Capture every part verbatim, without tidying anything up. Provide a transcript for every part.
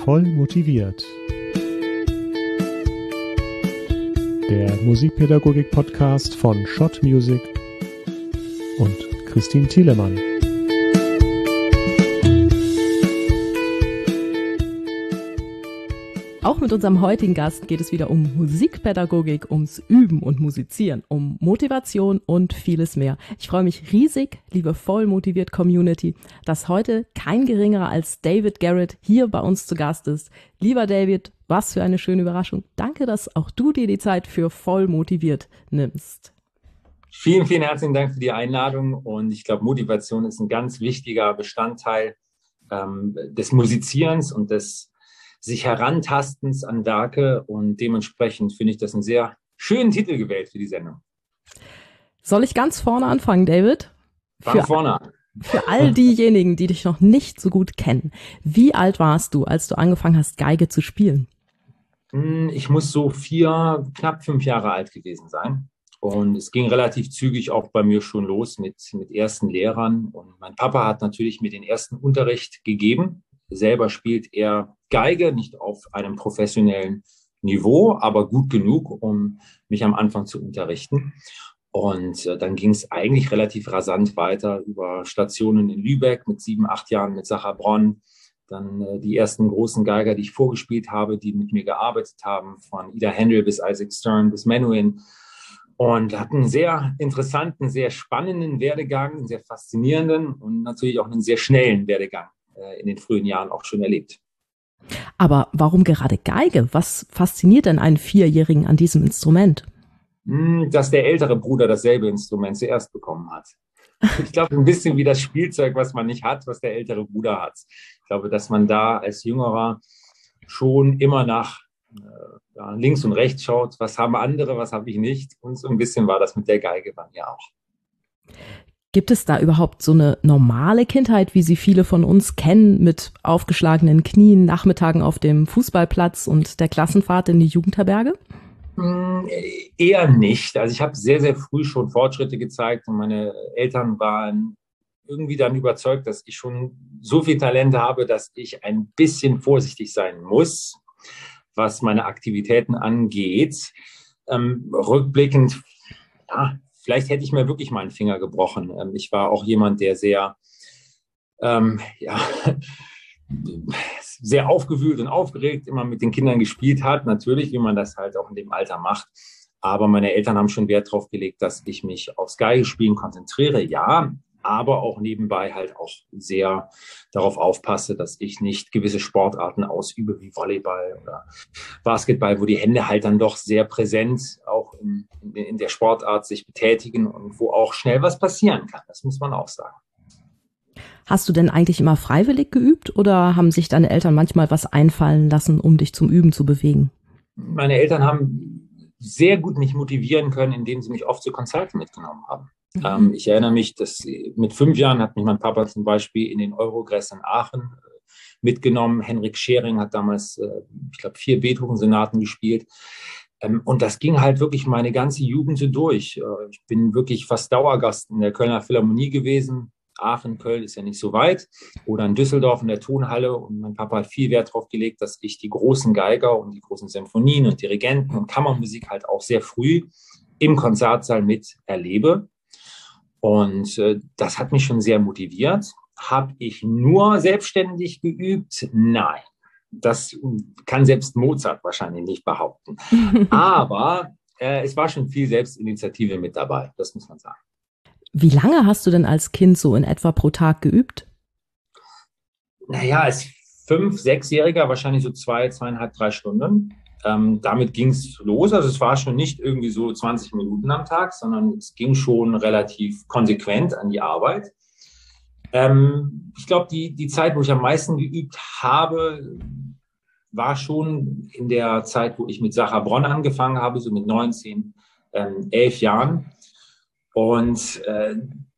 Voll motiviert. Der Musikpädagogik-Podcast von Schott Music und Christine Thielemann. Auch mit unserem heutigen Gast geht es wieder um Musikpädagogik, ums Üben und Musizieren, um Motivation und vieles mehr. Ich freue mich riesig, liebe voll motiviert Community, dass heute kein geringerer als David Garrett hier bei uns zu Gast ist. Lieber David, was für eine schöne Überraschung. Danke, dass auch du dir die Zeit für voll motiviert nimmst. Vielen, vielen herzlichen Dank für die Einladung und ich glaube, Motivation ist ein ganz wichtiger Bestandteil ähm, des Musizierens und des sich herantastens an Werke und dementsprechend finde ich das einen sehr schönen Titel gewählt für die Sendung. Soll ich ganz vorne anfangen, David? Fang vorne an. Für all diejenigen, die dich noch nicht so gut kennen, wie alt warst du, als du angefangen hast, Geige zu spielen? Ich muss so vier, knapp fünf Jahre alt gewesen sein. Und es ging relativ zügig auch bei mir schon los mit, mit ersten Lehrern. Und mein Papa hat natürlich mir den ersten Unterricht gegeben. Selber spielt er Geige, nicht auf einem professionellen Niveau, aber gut genug, um mich am Anfang zu unterrichten. Und äh, dann ging es eigentlich relativ rasant weiter über Stationen in Lübeck mit sieben, acht Jahren mit Sacha Bronn. Dann äh, die ersten großen Geiger, die ich vorgespielt habe, die mit mir gearbeitet haben, von Ida Händel bis Isaac Stern bis Menuhin. Und hatten einen sehr interessanten, sehr spannenden Werdegang, einen sehr faszinierenden und natürlich auch einen sehr schnellen Werdegang in den frühen Jahren auch schon erlebt. Aber warum gerade Geige? Was fasziniert denn einen Vierjährigen an diesem Instrument? Dass der ältere Bruder dasselbe Instrument zuerst bekommen hat. Ich glaube, ein bisschen wie das Spielzeug, was man nicht hat, was der ältere Bruder hat. Ich glaube, dass man da als Jüngerer schon immer nach äh, ja, links und rechts schaut, was haben andere, was habe ich nicht. Und so ein bisschen war das mit der Geige bei mir auch. Gibt es da überhaupt so eine normale Kindheit, wie sie viele von uns kennen, mit aufgeschlagenen Knien, Nachmittagen auf dem Fußballplatz und der Klassenfahrt in die Jugendherberge? Mm, eher nicht. Also ich habe sehr, sehr früh schon Fortschritte gezeigt und meine Eltern waren irgendwie dann überzeugt, dass ich schon so viel Talent habe, dass ich ein bisschen vorsichtig sein muss, was meine Aktivitäten angeht. Ähm, rückblickend, ja, vielleicht hätte ich mir wirklich mal einen Finger gebrochen. Ich war auch jemand, der sehr, ähm, ja, sehr aufgewühlt und aufgeregt immer mit den Kindern gespielt hat. Natürlich, wie man das halt auch in dem Alter macht. Aber meine Eltern haben schon Wert darauf gelegt, dass ich mich aufs Geigespielen konzentriere. Ja, aber auch nebenbei halt auch sehr darauf aufpasse, dass ich nicht gewisse Sportarten ausübe, wie Volleyball oder Basketball, wo die Hände halt dann doch sehr präsent auch in, in der Sportart sich betätigen und wo auch schnell was passieren kann. Das muss man auch sagen. Hast du denn eigentlich immer freiwillig geübt oder haben sich deine Eltern manchmal was einfallen lassen, um dich zum Üben zu bewegen? Meine Eltern haben sehr gut mich motivieren können, indem sie mich oft zu Konzerten mitgenommen haben. Mhm. Ähm, ich erinnere mich, dass mit fünf Jahren hat mich mein Papa zum Beispiel in den Eurogress in Aachen äh, mitgenommen. Henrik Schering hat damals, äh, ich glaube, vier Beethoven-Sonaten gespielt. Ähm, und das ging halt wirklich meine ganze Jugend so durch. Äh, ich bin wirklich fast Dauergast in der Kölner Philharmonie gewesen. Aachen, Köln ist ja nicht so weit. Oder in Düsseldorf in der Tonhalle. Und mein Papa hat viel Wert darauf gelegt, dass ich die großen Geiger und die großen Symphonien und Dirigenten und Kammermusik halt auch sehr früh im Konzertsaal mit erlebe. Und äh, das hat mich schon sehr motiviert. Habe ich nur selbstständig geübt? Nein, das kann selbst Mozart wahrscheinlich nicht behaupten. Aber äh, es war schon viel Selbstinitiative mit dabei, das muss man sagen. Wie lange hast du denn als Kind so in etwa pro Tag geübt? Naja, als Fünf-, Sechsjähriger wahrscheinlich so zwei, zweieinhalb, drei Stunden. Ähm, damit ging es los. Also es war schon nicht irgendwie so zwanzig Minuten am Tag, sondern es ging schon relativ konsequent an die Arbeit. Ähm, ich glaube, die, die Zeit, wo ich am meisten geübt habe, war schon in der Zeit, wo ich mit Sacha Bronn angefangen habe, so mit neunzehn, ähm, elf Jahren. Und äh,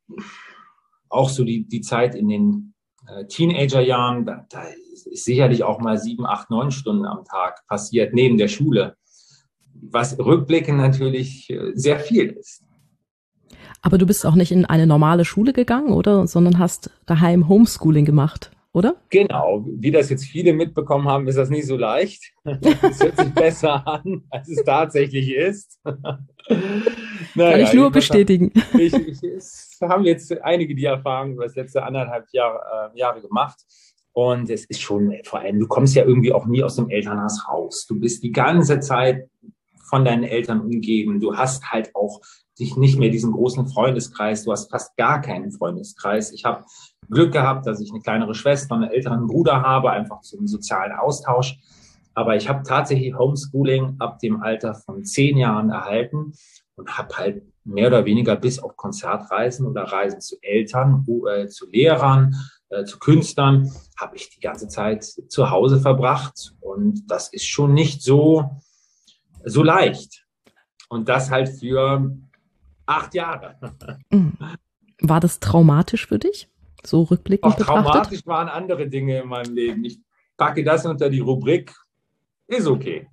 auch so die, die Zeit in den äh, Teenagerjahren, da, da ist sicherlich auch mal sieben, acht, neun Stunden am Tag passiert, neben der Schule, was rückblickend natürlich äh, sehr viel ist. Aber du bist auch nicht in eine normale Schule gegangen, oder? Sondern hast daheim Homeschooling gemacht. oder? Genau, wie das jetzt viele mitbekommen haben, ist das nicht so leicht. Es hört sich besser an, als es tatsächlich ist. Naja, kann ich nur ich bestätigen. Sagen, ich, ich, es haben jetzt einige die Erfahrung über das letzte anderthalb Jahr, äh, Jahre gemacht. Und es ist schon, vor allem, du kommst ja irgendwie auch nie aus dem Elternhaus raus. Du bist die ganze Zeit von deinen Eltern umgeben. Du hast halt auch dich nicht mehr diesen großen Freundeskreis. Du hast fast gar keinen Freundeskreis. Ich habe Glück gehabt, dass ich eine kleinere Schwester und einen älteren Bruder habe, einfach zum sozialen Austausch. Aber ich habe tatsächlich Homeschooling ab dem Alter von zehn Jahren erhalten und habe halt mehr oder weniger bis auf Konzertreisen oder Reisen zu Eltern, äh, zu Lehrern, äh, zu Künstlern, habe ich die ganze Zeit zu Hause verbracht. Und das ist schon nicht so, so leicht. Und das halt für acht Jahre. War das traumatisch für dich? So rückblickend Auch betrachtet? Traumatisch waren andere Dinge in meinem Leben. Ich packe das unter die Rubrik, ist okay.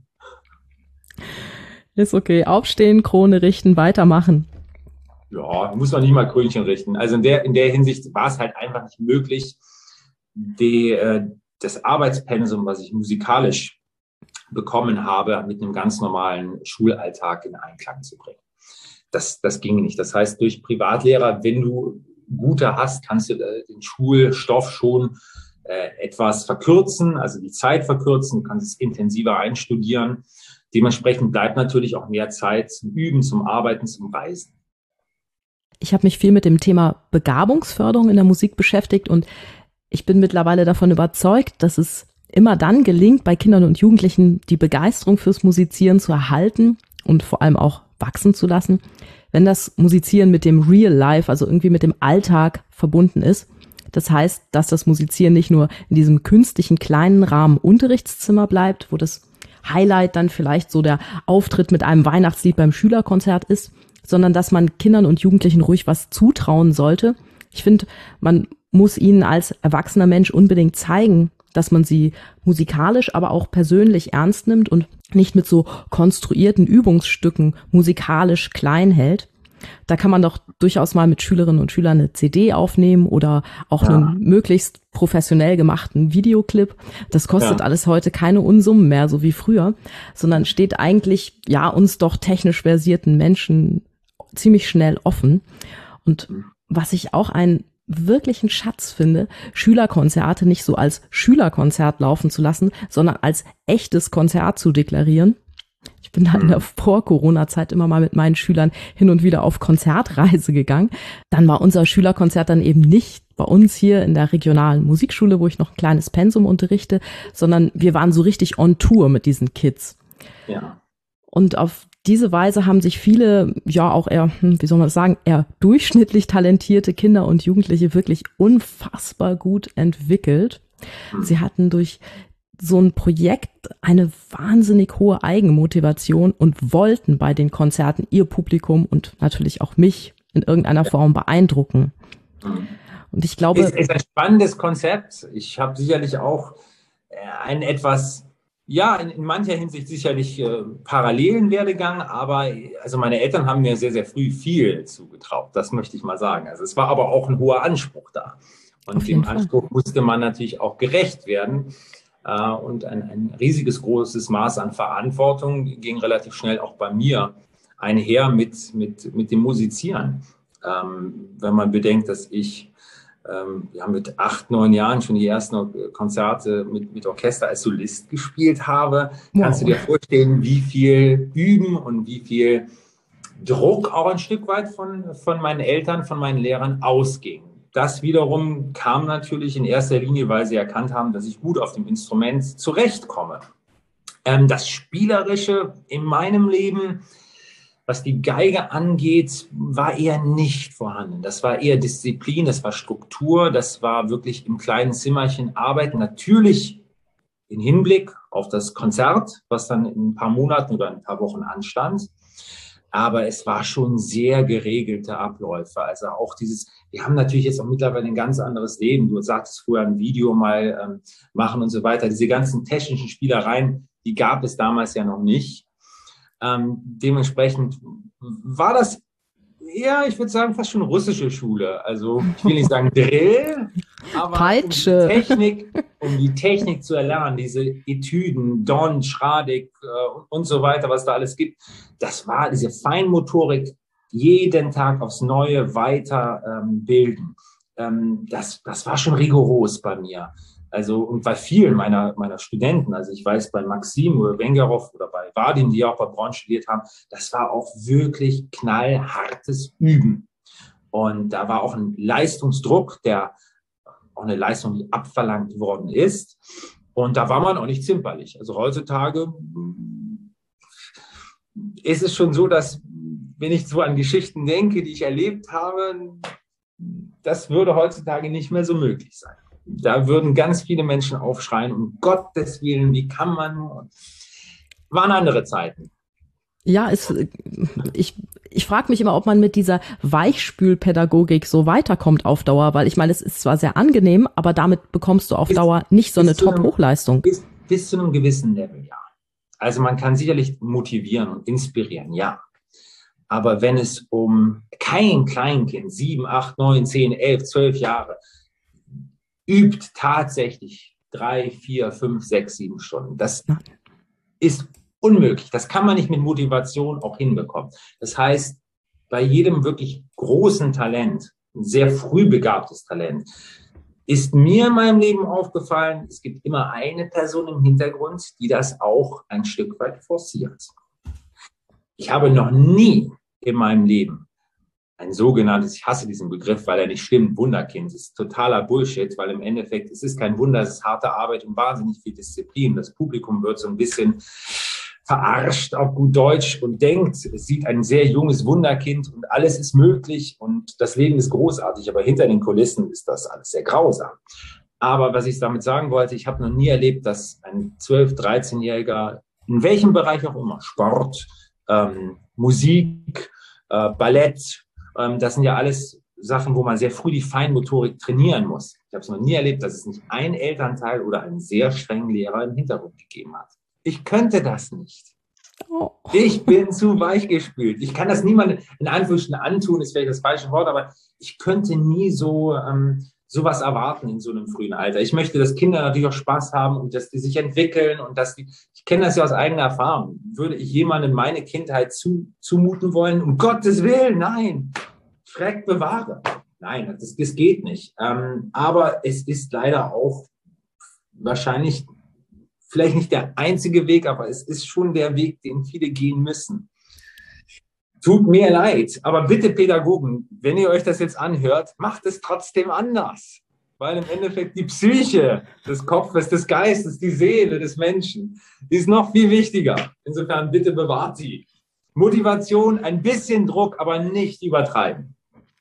Ist okay. Aufstehen, Krone richten, weitermachen. Ja, muss man nicht mal Krönchen richten. Also in der, in der Hinsicht war es halt einfach nicht möglich, die, äh, das Arbeitspensum, was ich musikalisch bekommen habe, mit einem ganz normalen Schulalltag in Einklang zu bringen. Das, das ging nicht. Das heißt, durch Privatlehrer, wenn du gute hast, kannst du den Schulstoff schon äh, etwas verkürzen, also die Zeit verkürzen, kannst es intensiver einstudieren. Dementsprechend bleibt natürlich auch mehr Zeit zum Üben, zum Arbeiten, zum Reisen. Ich habe mich viel mit dem Thema Begabungsförderung in der Musik beschäftigt und ich bin mittlerweile davon überzeugt, dass es immer dann gelingt, bei Kindern und Jugendlichen die Begeisterung fürs Musizieren zu erhalten und vor allem auch wachsen zu lassen, wenn das Musizieren mit dem Real Life, also irgendwie mit dem Alltag verbunden ist. Das heißt, dass das Musizieren nicht nur in diesem künstlichen kleinen Rahmen Unterrichtszimmer bleibt, wo das Highlight dann vielleicht so der Auftritt mit einem Weihnachtslied beim Schülerkonzert ist, sondern dass man Kindern und Jugendlichen ruhig was zutrauen sollte. Ich finde, man muss ihnen als erwachsener Mensch unbedingt zeigen, dass man sie musikalisch, aber auch persönlich ernst nimmt und nicht mit so konstruierten Übungsstücken musikalisch klein hält. Da kann man doch durchaus mal mit Schülerinnen und Schülern eine C D aufnehmen oder auch ja. einen möglichst professionell gemachten Videoclip. Das kostet ja. alles heute keine Unsummen mehr, so wie früher, sondern steht eigentlich, ja, uns doch technisch versierten Menschen ziemlich schnell offen. Und was ich auch einen wirklichen Schatz finde, Schülerkonzerte nicht so als Schülerkonzert laufen zu lassen, sondern als echtes Konzert zu deklarieren. Ich bin da in der Vor-Corona-Zeit immer mal mit meinen Schülern hin und wieder auf Konzertreise gegangen. Dann war unser Schülerkonzert dann eben nicht bei uns hier in der regionalen Musikschule, wo ich noch ein kleines Pensum unterrichte, sondern wir waren so richtig on Tour mit diesen Kids. Ja. Und auf diese Weise haben sich viele, ja auch eher, wie soll man das sagen, eher durchschnittlich talentierte Kinder und Jugendliche wirklich unfassbar gut entwickelt. Mhm. Sie hatten durch so ein Projekt eine wahnsinnig hohe Eigenmotivation und wollten bei den Konzerten ihr Publikum und natürlich auch mich in irgendeiner Form beeindrucken. Mhm. Und ich glaube... Es ist ein spannendes Konzept. Ich habe sicherlich auch ein etwas... Ja, in, in mancher Hinsicht sicherlich äh, parallelen Werdegang, aber also meine Eltern haben mir sehr, sehr früh viel zugetraut, das möchte ich mal sagen. Also es war aber auch ein hoher Anspruch da. Und dem Anspruch musste man natürlich auch gerecht werden. Äh, und ein, ein riesiges, großes Maß an Verantwortung ging relativ schnell auch bei mir einher mit, mit, mit dem Musizieren. Ähm, wenn man bedenkt, dass ich ja, mit acht, neun Jahren schon die ersten Konzerte mit, mit Orchester als Solist gespielt habe, wow. Kannst du dir vorstellen, wie viel Üben und wie viel Druck auch ein Stück weit von, von meinen Eltern, von meinen Lehrern ausging. Das wiederum kam natürlich in erster Linie, weil sie erkannt haben, dass ich gut auf dem Instrument zurechtkomme. Ähm, das Spielerische in meinem Leben, was die Geige angeht, war eher nicht vorhanden. Das war eher Disziplin, das war Struktur, das war wirklich im kleinen Zimmerchen arbeiten. Natürlich in Hinblick auf das Konzert, was dann in ein paar Monaten oder ein paar Wochen anstand. Aber es war schon sehr geregelte Abläufe. Also auch dieses, wir haben natürlich jetzt auch mittlerweile ein ganz anderes Leben. Du sagtest vorher ein Video mal ähm, machen und so weiter. Diese ganzen technischen Spielereien, die gab es damals ja noch nicht. Ähm, dementsprechend war das eher, ich würde sagen, fast schon russische Schule. Also ich will nicht sagen Drill, Aber Peitsche. Um die Technik, um die Technik zu erlernen, diese Etüden, Don, Schradig äh, und, und so weiter, was da alles gibt, das war diese Feinmotorik, jeden Tag aufs Neue weiter ähm, bilden. Ähm, das, das war schon rigoros bei mir. Also, und bei vielen meiner, meiner Studenten, also ich weiß bei Maxim oder Wengerov oder bei Vadim, die auch bei Braun studiert haben, das war auch wirklich knallhartes Üben. Und da war auch ein Leistungsdruck, der auch eine Leistung, die abverlangt worden ist. Und da war man auch nicht zimperlich. Also heutzutage ist es schon so, dass, wenn ich so an Geschichten denke, die ich erlebt habe, das würde heutzutage nicht mehr so möglich sein. Da würden ganz viele Menschen aufschreien, um Gottes Willen, wie kann man nur? Waren andere Zeiten. Ja, es, ich, ich frage mich immer, ob man mit dieser Weichspülpädagogik so weiterkommt auf Dauer, weil ich meine, es ist zwar sehr angenehm, aber damit bekommst du auf bis, Dauer nicht so eine Top-Hochleistung. Bis, bis zu einem gewissen Level, ja. Also man kann sicherlich motivieren und inspirieren, ja. Aber wenn es um kein Kleinkind, sieben, acht, neun, zehn, elf, zwölf Jahre, übt tatsächlich drei, vier, fünf, sechs, sieben Stunden. Das ist unmöglich. Das kann man nicht mit Motivation auch hinbekommen. Das heißt, bei jedem wirklich großen Talent, ein sehr früh begabtes Talent, ist mir in meinem Leben aufgefallen, es gibt immer eine Person im Hintergrund, die das auch ein Stück weit forciert. Ich habe noch nie in meinem Leben ein sogenanntes, ich hasse diesen Begriff, weil er nicht stimmt, Wunderkind. Das ist totaler Bullshit, weil im Endeffekt, es ist kein Wunder, es ist harte Arbeit und wahnsinnig viel Disziplin. Das Publikum wird so ein bisschen verarscht auf gut Deutsch und denkt, es sieht ein sehr junges Wunderkind und alles ist möglich und das Leben ist großartig, aber hinter den Kulissen ist das alles sehr grausam. Aber was ich damit sagen wollte, ich habe noch nie erlebt, dass ein zwölf-, dreizehnjähriger, in welchem Bereich auch immer, Sport, ähm, Musik, äh, Ballett, ähm, das sind ja alles Sachen, wo man sehr früh die Feinmotorik trainieren muss. Ich habe es noch nie erlebt, dass es nicht ein Elternteil oder einen sehr strengen Lehrer im Hintergrund gegeben hat. Ich könnte das nicht. Oh. Ich bin zu weichgespült. Ich kann das niemandem in Anführungsstrichen antun, ist vielleicht das falsche Wort, aber ich könnte nie so ähm, sowas erwarten in so einem frühen Alter. Ich möchte, dass Kinder natürlich auch Spaß haben und dass die sich entwickeln und dass die, ich kenne das ja aus eigener Erfahrung. Würde ich jemandem meine Kindheit zu, zumuten wollen? Um Gottes Willen, nein. Schreck bewahre. Nein, das, das geht nicht. Ähm, aber es ist leider auch wahrscheinlich vielleicht nicht der einzige Weg, aber es ist schon der Weg, den viele gehen müssen. Tut mir leid, aber bitte Pädagogen, wenn ihr euch das jetzt anhört, macht es trotzdem anders. Weil im Endeffekt die Psyche des Kopfes, des Geistes, die Seele des Menschen, die ist noch viel wichtiger. Insofern bitte bewahrt sie. Motivation, ein bisschen Druck, aber nicht übertreiben.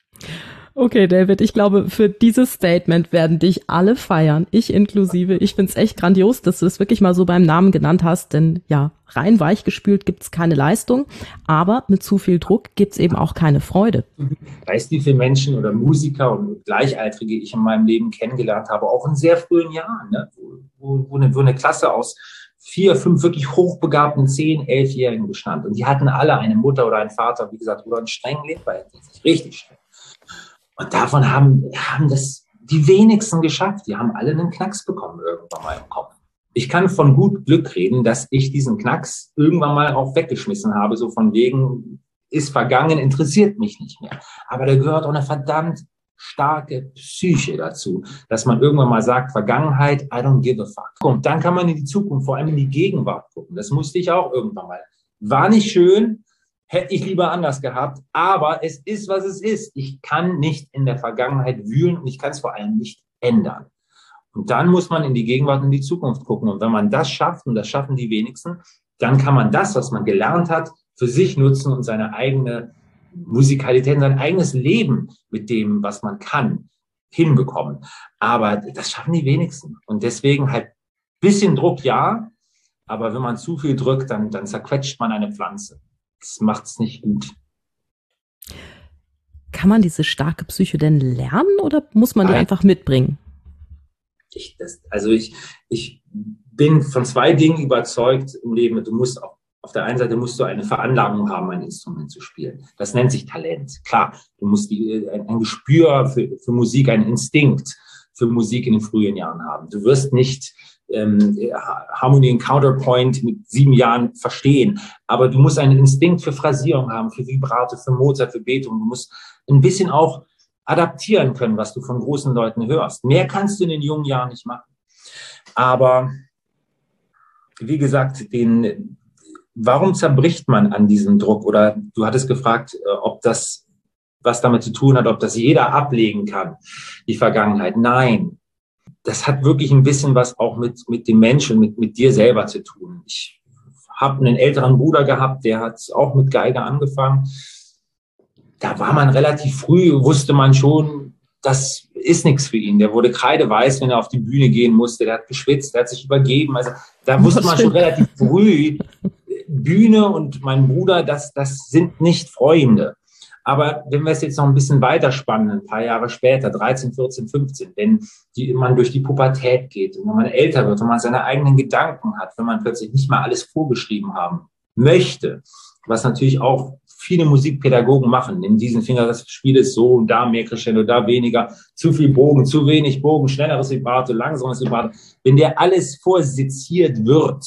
Okay, David, ich glaube, für dieses Statement werden dich alle feiern, ich inklusive. Ich find's echt grandios, dass du es wirklich mal so beim Namen genannt hast, denn ja, rein weichgespült gibt's keine Leistung, aber mit zu viel Druck gibt's eben auch keine Freude. Weißt du, wie viele Menschen oder Musiker und Gleichaltrige ich in meinem Leben kennengelernt habe, auch in sehr frühen Jahren, ne? wo, wo, wo, eine, wo eine Klasse aus vier, fünf wirklich hochbegabten zehn, elfjährigen bestand. Und die hatten alle eine Mutter oder einen Vater, wie gesagt, oder einen strengen Lehrer hinter sich, richtig streng. Und davon haben, haben das die wenigsten geschafft. Die haben alle einen Knacks bekommen irgendwann mal im Kopf. Ich kann von gut Glück reden, dass ich diesen Knacks irgendwann mal auch weggeschmissen habe, so von wegen, ist vergangen, interessiert mich nicht mehr. Aber da gehört auch eine verdammt starke Psyche dazu, dass man irgendwann mal sagt, Vergangenheit, I don't give a fuck. Und dann kann man in die Zukunft, vor allem in die Gegenwart gucken. Das musste ich auch irgendwann mal. War nicht schön, hätte ich lieber anders gehabt, aber es ist, was es ist. Ich kann nicht in der Vergangenheit wühlen und ich kann es vor allem nicht ändern. Und dann muss man in die Gegenwart und in die Zukunft gucken. Und wenn man das schafft, und das schaffen die wenigsten, dann kann man das, was man gelernt hat, für sich nutzen und seine eigene Musikalität, sein eigenes Leben mit dem, was man kann, hinbekommen. Aber das schaffen die wenigsten. Und deswegen halt ein bisschen Druck, ja, aber wenn man zu viel drückt, dann, dann zerquetscht man eine Pflanze. Das macht es nicht gut. Kann man diese starke Psyche denn lernen oder muss man die Nein. einfach mitbringen? Ich, das, also ich, ich bin von zwei Dingen überzeugt im Leben. Du musst auch, auf der einen Seite musst du eine Veranlagung haben, ein Instrument zu spielen. Das nennt sich Talent. Klar, du musst die, ein, ein Gespür für, für Musik, ein Instinkt für Musik in den frühen Jahren haben. Du wirst nicht ähm, Harmony und Counterpoint mit sieben Jahren verstehen, aber du musst einen Instinkt für Phrasierung haben, für Vibrato, für Mozart, für Beethoven. Du musst ein bisschen auch adaptieren können, was du von großen Leuten hörst. Mehr kannst du in den jungen Jahren nicht machen. Aber wie gesagt, den, warum zerbricht man an diesem Druck? Oder du hattest gefragt, ob das was damit zu tun hat, ob das jeder ablegen kann, die Vergangenheit. Nein, das hat wirklich ein bisschen was auch mit, mit dem Menschen, mit, mit dir selber zu tun. Ich habe einen älteren Bruder gehabt, der hat auch mit Geige angefangen. Da war man relativ früh, wusste man schon, das ist nichts für ihn. Der wurde kreideweiß, wenn er auf die Bühne gehen musste. Der hat geschwitzt, der hat sich übergeben. Also da wusste man schon relativ früh, Bühne und mein Bruder, das, das sind nicht Freunde. Aber wenn wir es jetzt noch ein bisschen weiterspannen, ein paar Jahre später, dreizehn, vierzehn, fünfzehn, wenn die, man durch die Pubertät geht und wenn man älter wird und man seine eigenen Gedanken hat, wenn man plötzlich nicht mal alles vorgeschrieben haben möchte, was natürlich auch viele Musikpädagogen machen, in diesem Finger, das Spiel ist so und da mehr Crescendo, da weniger, zu viel Bogen, zu wenig Bogen, schnelleres Vibrato, langsames Vibrato. Wenn der alles vorseziert wird,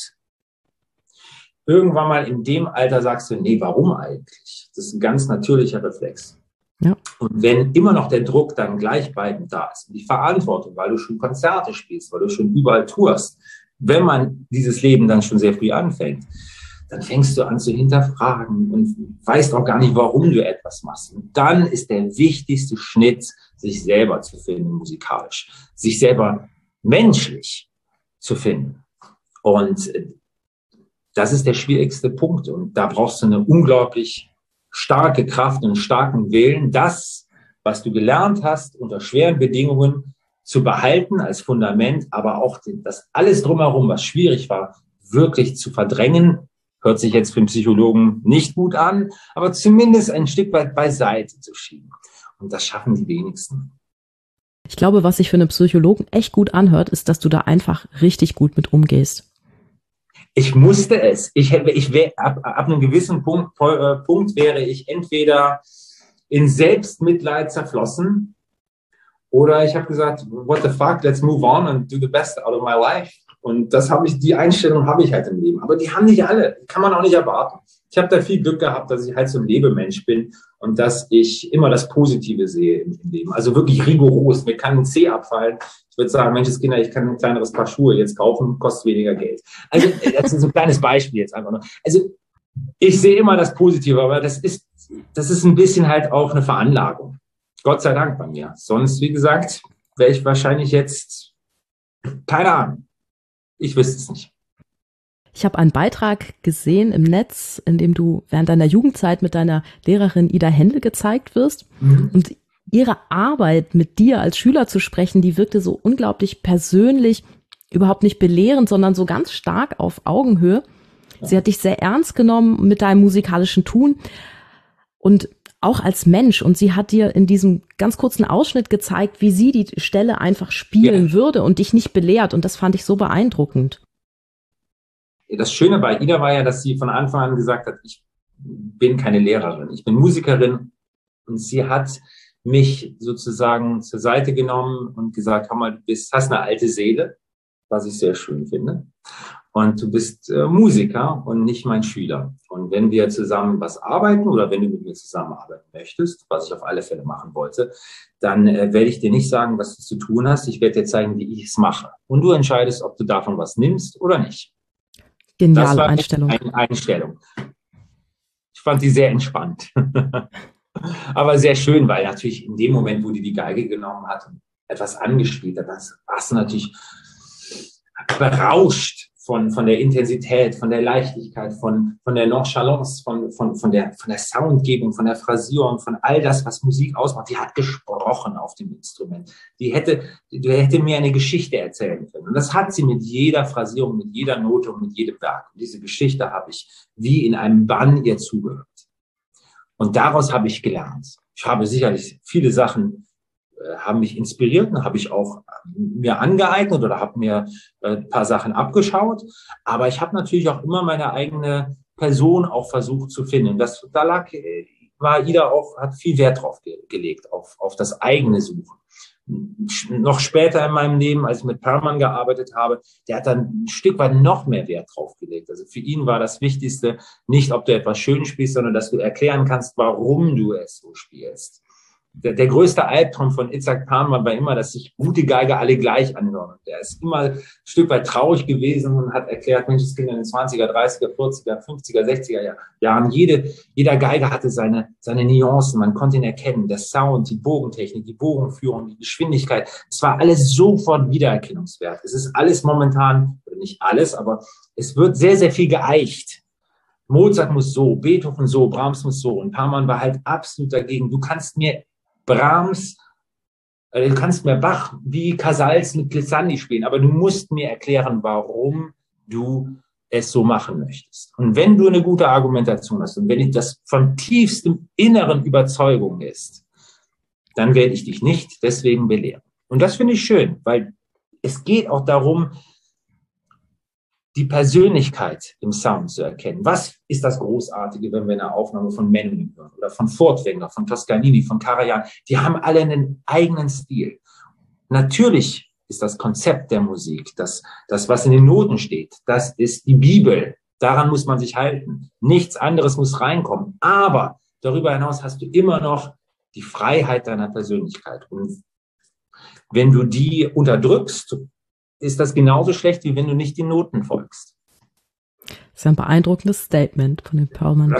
irgendwann mal in dem Alter sagst du, nee, warum eigentlich? Das ist ein ganz natürlicher Reflex. Ja. Und wenn immer noch der Druck dann gleichbleibend da ist, und die Verantwortung, weil du schon Konzerte spielst, weil du schon überall tourst, wenn man dieses Leben dann schon sehr früh anfängt, dann fängst du an zu hinterfragen und weißt auch gar nicht, warum du etwas machst. Und dann ist der wichtigste Schnitt, sich selber zu finden, musikalisch, sich selber menschlich zu finden. Und das ist der schwierigste Punkt. Und da brauchst du eine unglaublich starke Kraft und einen starken Willen, das, was du gelernt hast, unter schweren Bedingungen zu behalten als Fundament, aber auch das alles drumherum, was schwierig war, wirklich zu verdrängen. Hört sich jetzt für einen Psychologen nicht gut an, aber zumindest ein Stück weit beiseite zu schieben. Und das schaffen die wenigsten. Ich glaube, was sich für einen Psychologen echt gut anhört, ist, dass du da einfach richtig gut mit umgehst. Ich musste es. Ich hätte, ich wäre ab, ab einem gewissen Punkt, äh, Punkt wäre ich entweder in Selbstmitleid zerflossen oder ich habe gesagt, what the fuck, let's move on and do the best out of my life. Und das habe ich, die Einstellung habe ich halt im Leben. Aber die haben nicht alle, die kann man auch nicht erwarten. Ich habe da viel Glück gehabt, dass ich halt so ein Lebemensch bin und dass ich immer das Positive sehe im, im Leben. Also wirklich rigoros. Mir kann ein Zeh abfallen. Ich würde sagen, Mensch, Kinder, ich kann ein kleineres Paar Schuhe jetzt kaufen, kostet weniger Geld. Also das ist so ein kleines Beispiel jetzt einfach nur. Also ich sehe immer das Positive, aber das ist, das ist ein bisschen halt auch eine Veranlagung. Gott sei Dank bei mir. Sonst, wie gesagt, wäre ich wahrscheinlich jetzt, keine Ahnung. Ich wüsste es nicht. Ich habe einen Beitrag gesehen im Netz, in dem du während deiner Jugendzeit mit deiner Lehrerin Ida Händel gezeigt wirst. Mhm. Und ihre Arbeit mit dir als Schüler zu sprechen, die wirkte so unglaublich persönlich, überhaupt nicht belehrend, sondern so ganz stark auf Augenhöhe. Ja. Sie hat dich sehr ernst genommen mit deinem musikalischen Tun und auch als Mensch. Und sie hat dir in diesem ganz kurzen Ausschnitt gezeigt, wie sie die Stelle einfach spielen ja. würde und dich nicht belehrt. Und das fand ich so beeindruckend. Das Schöne bei Ida war ja, dass sie von Anfang an gesagt hat, ich bin keine Lehrerin, ich bin Musikerin. Und sie hat mich sozusagen zur Seite genommen und gesagt, hör mal, du bist, hast eine alte Seele, was ich sehr schön finde. Und du bist äh, Musiker und nicht mein Schüler. Und wenn wir zusammen was arbeiten oder wenn du mit mir zusammenarbeiten möchtest, was ich auf alle Fälle machen wollte, dann äh, werde ich dir nicht sagen, was du zu tun hast. Ich werde dir zeigen, wie ich es mache. Und du entscheidest, ob du davon was nimmst oder nicht. Geniale das war Einstellung. Eine Einstellung. Ich fand die sehr entspannt. Aber sehr schön, weil natürlich in dem Moment, wo die die Geige genommen hat und etwas angespielt hat, warst du natürlich berauscht von, von der Intensität, von der Leichtigkeit, von, von der Nonchalance, von, von, von, der, von der Soundgebung, von der Phrasierung, von all das, was Musik ausmacht. Die hat gesprochen auf dem Instrument. Die hätte, die hätte mir eine Geschichte erzählen können. Und das hat sie mit jeder Phrasierung, mit jeder Note und mit jedem Werk. Und diese Geschichte habe ich wie in einem Bann ihr zugehört. Und daraus habe ich gelernt. Ich habe sicherlich viele Sachen haben mich inspiriert und habe ich auch mir angeeignet oder habe mir ein paar Sachen abgeschaut. Aber ich habe natürlich auch immer meine eigene Person auch versucht zu finden. Das, da lag, war Ida auch, hat viel Wert drauf ge- gelegt, auf, auf das eigene Suchen. noch später in meinem Leben, als ich mit Perlman gearbeitet habe, der hat dann ein Stück weit noch mehr Wert drauf gelegt. Also für ihn war das Wichtigste nicht, ob du etwas schön spielst, sondern dass du erklären kannst, warum du es so spielst. Der, der größte Albtraum von Itzhak Perlman war immer, dass sich gute Geiger alle gleich anhören. Der ist immer ein Stück weit traurig gewesen und hat erklärt, Mensch, es ging in den zwanziger, dreißiger, vierziger, fünfziger, sechziger Jahren. Jede, jeder Geiger hatte seine, seine Nuancen. Man konnte ihn erkennen. Der Sound, die Bogentechnik, die Bogenführung, die Geschwindigkeit. Es war alles sofort wiedererkennungswert. Es ist alles momentan, nicht alles, aber es wird sehr, sehr viel geeicht. Mozart muss so, Beethoven so, Brahms muss so. Und Perlman war halt absolut dagegen. Du kannst mir Brahms, äh, du kannst mir Bach wie Casals mit Glissandi spielen, aber du musst mir erklären, warum du es so machen möchtest. Und wenn du eine gute Argumentation hast und wenn das von tiefstem inneren Überzeugung ist, dann werde ich dich nicht deswegen belehren. Und das finde ich schön, weil es geht auch darum, die Persönlichkeit im Sound zu erkennen. Was ist das Großartige, wenn wir eine Aufnahme von Menuhin hören oder von Furtwängler, von Toscanini, von Karajan? Die haben alle einen eigenen Stil. Natürlich ist das Konzept der Musik, das, das, was in den Noten steht, das ist die Bibel. Daran muss man sich halten. Nichts anderes muss reinkommen. Aber darüber hinaus hast du immer noch die Freiheit deiner Persönlichkeit. Und wenn du die unterdrückst, ist das genauso schlecht, wie wenn du nicht den Noten folgst. Das ist ein beeindruckendes Statement von dem Perlman.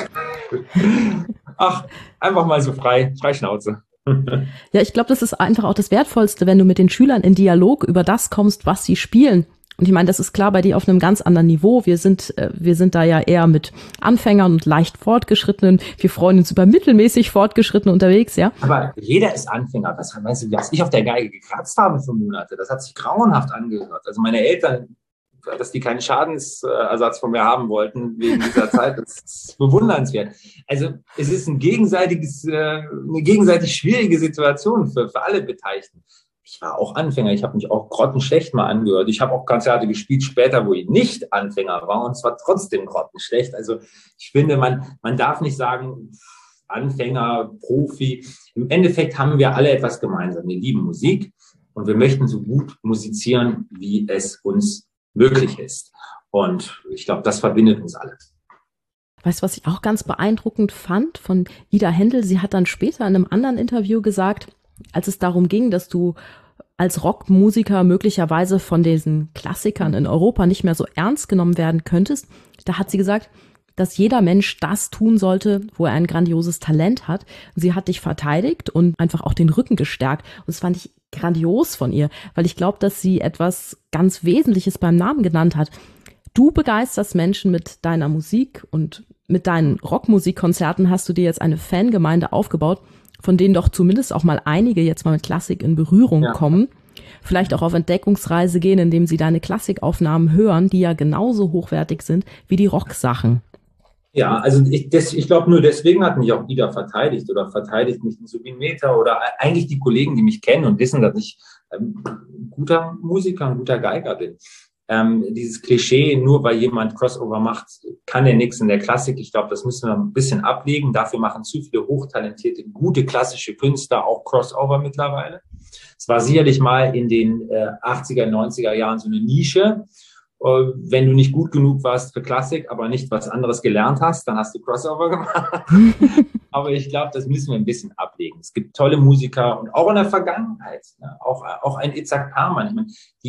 Ach, einfach mal so frei, frei Schnauze. Ja, ich glaube, das ist einfach auch das Wertvollste, wenn du mit den Schülern in Dialog über das kommst, was sie spielen. Und ich meine, das ist klar bei dir auf einem ganz anderen Niveau. Wir sind, äh, wir sind da ja eher mit Anfängern und leicht Fortgeschrittenen. Wir freuen uns über mittelmäßig Fortgeschrittene unterwegs, ja. Aber jeder ist Anfänger. Was meinst du, was ich auf der Geige gekratzt habe für Monate? Das hat sich grauenhaft angehört. Also meine Eltern, dass die keinen Schadensersatz von mir haben wollten wegen dieser Zeit, das ist bewundernswert. Also es ist ein gegenseitiges, äh, eine gegenseitig schwierige Situation für, für alle Beteiligten. Ich war auch Anfänger, ich habe mich auch grottenschlecht mal angehört. Ich habe auch Konzerte gespielt später, wo ich nicht Anfänger war und zwar trotzdem grottenschlecht. Also ich finde, man, man darf nicht sagen, Anfänger, Profi. Im Endeffekt haben wir alle etwas gemeinsam. Wir lieben Musik und wir möchten so gut musizieren, wie es uns möglich ist. Und ich glaube, das verbindet uns alle. Weißt du, was ich auch ganz beeindruckend fand von Ida Händel? Sie hat dann später in einem anderen Interview gesagt, als es darum ging, dass du als Rockmusiker möglicherweise von diesen Klassikern in Europa nicht mehr so ernst genommen werden könntest, da hat sie gesagt, dass jeder Mensch das tun sollte, wo er ein grandioses Talent hat. Sie hat dich verteidigt und einfach auch den Rücken gestärkt. Und das fand ich grandios von ihr, weil ich glaube, dass sie etwas ganz Wesentliches beim Namen genannt hat. Du begeisterst Menschen mit deiner Musik und mit deinen Rockmusikkonzerten hast du dir jetzt eine Fangemeinde aufgebaut, von denen doch zumindest auch mal einige jetzt mal mit Klassik in Berührung ja. kommen. Vielleicht auch auf Entdeckungsreise gehen, indem sie deine Klassikaufnahmen hören, die ja genauso hochwertig sind wie die Rocksachen. Ja, also ich, das, ich glaube, nur deswegen hat mich auch Ida verteidigt oder verteidigt mich ein Subinmeter oder eigentlich die Kollegen, die mich kennen und wissen, dass ich ähm, ein guter Musiker, ein guter Geiger bin. Ähm, dieses Klischee, nur weil jemand Crossover macht, kann er nichts in der Klassik. Ich glaube, das müssen wir ein bisschen ablegen. Dafür machen zu viele hochtalentierte, gute klassische Künstler auch Crossover mittlerweile. Es war sicherlich mal in den äh, achtziger, neunziger Jahren so eine Nische. Äh, wenn du nicht gut genug warst für Klassik, aber nicht was anderes gelernt hast, dann hast du Crossover gemacht. Aber ich glaube, das müssen wir ein bisschen ablegen. Es gibt tolle Musiker und auch in der Vergangenheit, ne? auch, auch ein Itzhak Perlman. Ich meine,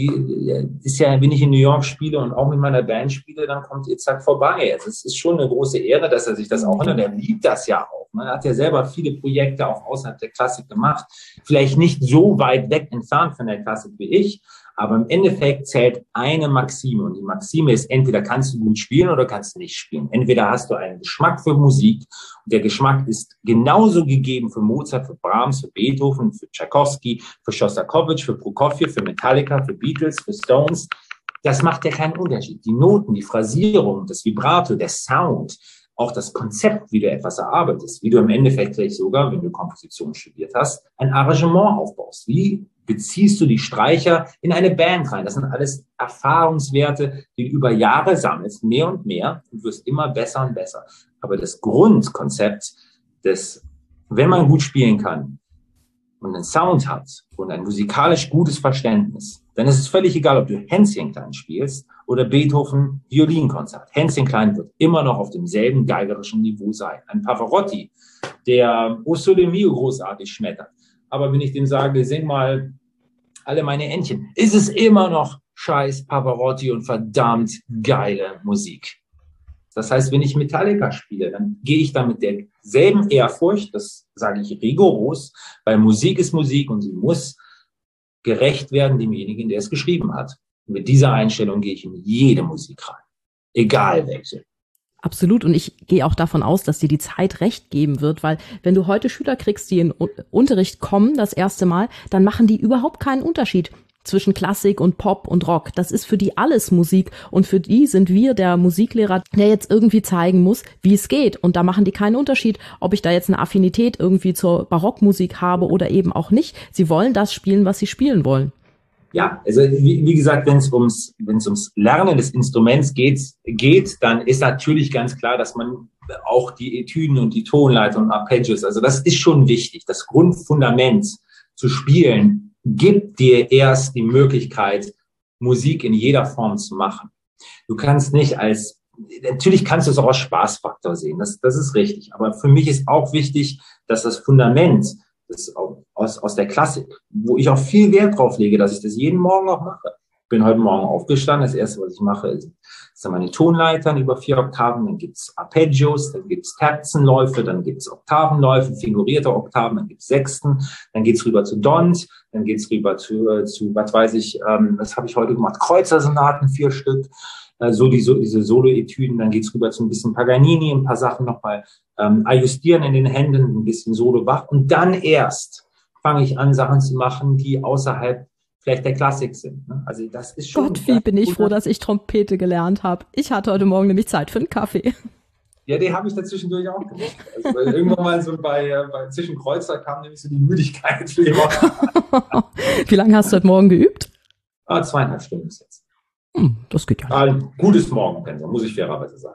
die ist ja, wenn ich in New York spiele und auch mit meiner Band spiele, dann kommt Itzhak vorbei. Also es ist schon eine große Ehre, dass er sich das auch erinnert. Er liebt das ja auch. Ne? Er hat ja selber viele Projekte auch außerhalb der Klassik gemacht. Vielleicht nicht so weit weg entfernt von der Klassik wie ich, aber im Endeffekt zählt eine Maxime. Und die Maxime ist, entweder kannst du gut spielen oder kannst du nicht spielen. Entweder hast du einen Geschmack für Musik und der Geschmack ist genauso gegeben für Mozart, für Brahms, für Beethoven, für Tchaikovsky, für Schostakowitsch, für Prokofjew, für Metallica, für Beatles, für Stones. Das macht ja keinen Unterschied. Die Noten, die Phrasierung, das Vibrato, der Sound, auch das Konzept, wie du etwas erarbeitest, wie du im Endeffekt vielleicht sogar, wenn du Komposition studiert hast, ein Arrangement aufbaust. Wie beziehst du die Streicher in eine Band rein? Das sind alles Erfahrungswerte, die du über Jahre sammelst, mehr und mehr, und wirst immer besser und besser. Aber das Grundkonzept, des, wenn man gut spielen kann und einen Sound hat und ein musikalisch gutes Verständnis, dann ist es völlig egal, ob du Hänschen Klein spielst oder Beethoven Violinkonzert. Hänschen Klein wird immer noch auf demselben geigerischen Niveau sein. Ein Pavarotti, der O Sole Mio großartig schmettert. Aber wenn ich dem sage, sing mal alle meine Entchen, ist es immer noch scheiß Pavarotti und verdammt geile Musik. Das heißt, wenn ich Metallica spiele, dann gehe ich da mit derselben Ehrfurcht, das sage ich rigoros, weil Musik ist Musik und sie muss gerecht werden demjenigen, der es geschrieben hat. Und mit dieser Einstellung gehe ich in jede Musik rein, egal welche. Absolut. Und ich gehe auch davon aus, dass dir die Zeit recht geben wird, weil wenn du heute Schüler kriegst, die in Unterricht kommen, das erste Mal, dann machen die überhaupt keinen Unterschied zwischen Klassik und Pop und Rock. Das ist für die alles Musik und für die sind wir der Musiklehrer, der jetzt irgendwie zeigen muss, wie es geht. Und da machen die keinen Unterschied, ob ich da jetzt eine Affinität irgendwie zur Barockmusik habe oder eben auch nicht. Sie wollen das spielen, was sie spielen wollen. Ja, also wie, wie gesagt, wenn es ums, wenn es ums Lernen des Instruments geht, geht, dann ist natürlich ganz klar, dass man auch die Etüden und die Tonleiter und Arpeggios, also das ist schon wichtig. Das Grundfundament zu spielen gibt dir erst die Möglichkeit, Musik in jeder Form zu machen. Du kannst nicht als, natürlich kannst du es auch als Spaßfaktor sehen, das, das ist richtig. Aber für mich ist auch wichtig, dass das Fundament das aus, aus der Klassik, wo ich auch viel Wert drauf lege, dass ich das jeden Morgen auch mache. Ich bin heute Morgen aufgestanden, das Erste, was ich mache, ist, sind meine Tonleitern über vier Oktaven, dann gibt's Arpeggios, dann gibt's Terzenläufe, dann gibt's Oktavenläufe, figurierte Oktaven, dann gibt's Sechsten, dann geht's rüber zu Dont, dann geht's rüber zu, zu was weiß ich, ähm, was habe ich heute gemacht, Kreuzersonaten, vier Stück, äh, so die, so diese Solo-Etüden, dann geht's rüber zu ein bisschen Paganini, ein paar Sachen nochmal ähm, adjustieren in den Händen, ein bisschen Solo-Bach und dann erst fange ich an, Sachen zu machen, die außerhalb vielleicht der Klassik sind. Ne? Also das ist schon. Gott, wie bin ich froh, dass ich Trompete gelernt habe. Ich hatte heute Morgen nämlich Zeit für einen Kaffee. Ja, den habe ich dazwischendurch auch gemacht. Also weil irgendwann mal so bei, bei Zwischenkreuzer kam nämlich so die Müdigkeit für die Woche. Wie lange hast du heute Morgen geübt? Ah, zweieinhalb Stunden bis jetzt. Hm, das geht ja. Ah, ein gutes Morgenpensum, muss ich fairerweise sagen.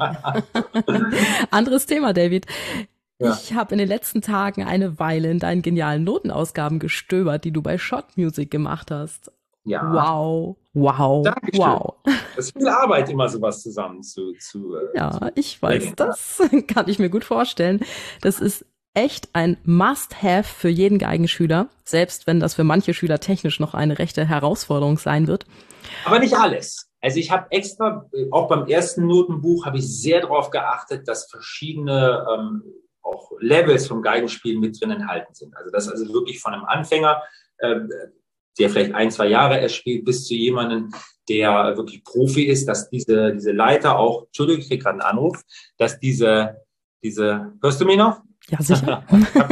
Anderes Thema, David. Ja. Ich habe in den letzten Tagen eine Weile in deinen genialen Notenausgaben gestöbert, die du bei Schott Music gemacht hast. Ja. Wow, wow, Dankeschön. wow. Das ist viel Arbeit, immer sowas zusammen zu. zu äh, Ja, zu ich weiß, bringen. das kann ich mir gut vorstellen. Das ist echt ein Must-Have für jeden Geigenschüler, selbst wenn das für manche Schüler technisch noch eine rechte Herausforderung sein wird. Aber nicht alles. Also ich habe extra, auch beim ersten Notenbuch, habe ich sehr darauf geachtet, dass verschiedene ähm, auch Levels vom Geigenspielen mit drin enthalten sind. Also das also wirklich von einem Anfänger, äh, der vielleicht ein, zwei Jahre erst spielt, bis zu jemandem, der wirklich Profi ist, dass diese diese Leiter auch, Entschuldigung, ich kriege gerade einen Anruf, dass diese, diese, hörst du mich noch? Ja, sicher.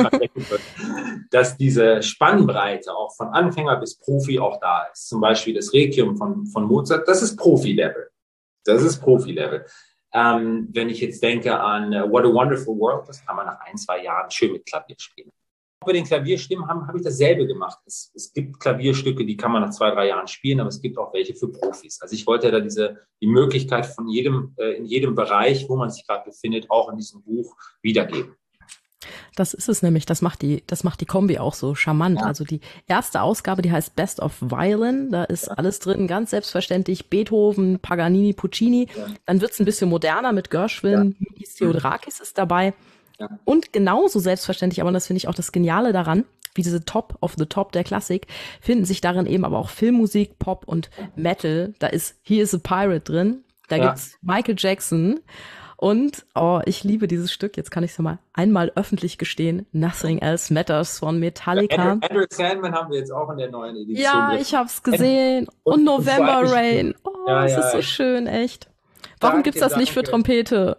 Dass diese Spannbreite auch von Anfänger bis Profi auch da ist. Zum Beispiel das Requiem von, von Mozart, das ist Profi-Level. Das ist Profi-Level. Ähm, wenn ich jetzt denke an uh, What a Wonderful World, das kann man nach ein, zwei Jahren schön mit Klavier spielen. Bei den Klavierstimmen habe hab ich dasselbe gemacht. Es, es gibt Klavierstücke, die kann man nach zwei, drei Jahren spielen, aber es gibt auch welche für Profis. Also ich wollte da diese die Möglichkeit von jedem, äh, in jedem Bereich, wo man sich gerade befindet, auch in diesem Buch wiedergeben. Das ist es nämlich, das macht die, das macht die Kombi auch so charmant. Ja. Also die erste Ausgabe, die heißt Best of Violin, da ist ja. alles drin, ganz selbstverständlich, Beethoven, Paganini, Puccini. Ja. Dann wird's ein bisschen moderner mit Gershwin, ja. Mikis Theodorakis ist dabei. Ja. Und genauso selbstverständlich, aber das finde ich auch das Geniale daran, wie diese Top of the Top der Klassik, finden sich darin eben aber auch Filmmusik, Pop und Metal. Da ist He is a Pirate drin, da ja. gibt's Michael Jackson. Und, oh, ich liebe dieses Stück, jetzt kann ich es ja mal einmal öffentlich gestehen, Nothing Else Matters von Metallica. Andrew, Andrew Sandman haben wir jetzt auch in der neuen Edition. Ja, ich hab's gesehen. Und, und November und Rain. Oh, ja, das ja, ist so schön, echt. Warum danke, gibt's das danke. nicht für Trompete?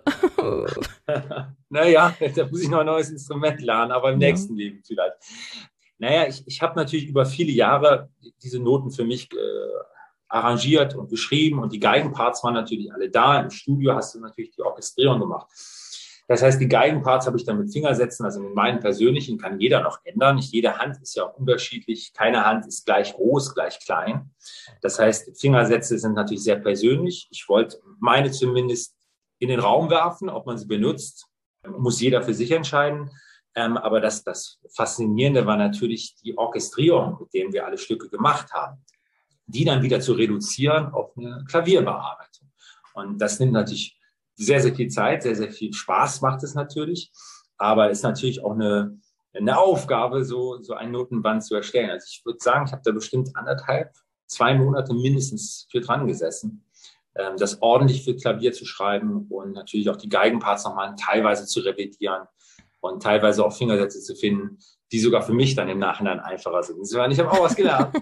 Naja, da muss ich noch ein neues Instrument lernen, aber im ja. nächsten Leben vielleicht. Naja, ich, ich habe natürlich über viele Jahre diese Noten für mich äh, arrangiert und geschrieben und die Geigenparts waren natürlich alle da. Im Studio hast du natürlich die Orchestrierung gemacht. Das heißt, die Geigenparts habe ich dann mit Fingersätzen, also mit meinen persönlichen kann jeder noch ändern. Nicht jede Hand ist ja auch unterschiedlich. Keine Hand ist gleich groß, gleich klein. Das heißt, Fingersätze sind natürlich sehr persönlich. Ich wollte meine zumindest in den Raum werfen, ob man sie benutzt. Muss jeder für sich entscheiden. Ähm, aber das, das Faszinierende war natürlich die Orchestrierung, mit denen wir alle Stücke gemacht haben, die dann wieder zu reduzieren auf eine Klavierbearbeitung. Und das nimmt natürlich sehr, sehr viel Zeit, sehr, sehr viel Spaß macht es natürlich, aber ist natürlich auch eine, eine Aufgabe, so, so ein Notenband zu erstellen. Also ich würde sagen, ich habe da bestimmt anderthalb, zwei Monate mindestens für dran gesessen, ähm, das ordentlich für Klavier zu schreiben und natürlich auch die Geigenparts nochmal teilweise zu revidieren und teilweise auch Fingersätze zu finden, die sogar für mich dann im Nachhinein einfacher sind. Ich habe auch was gelernt.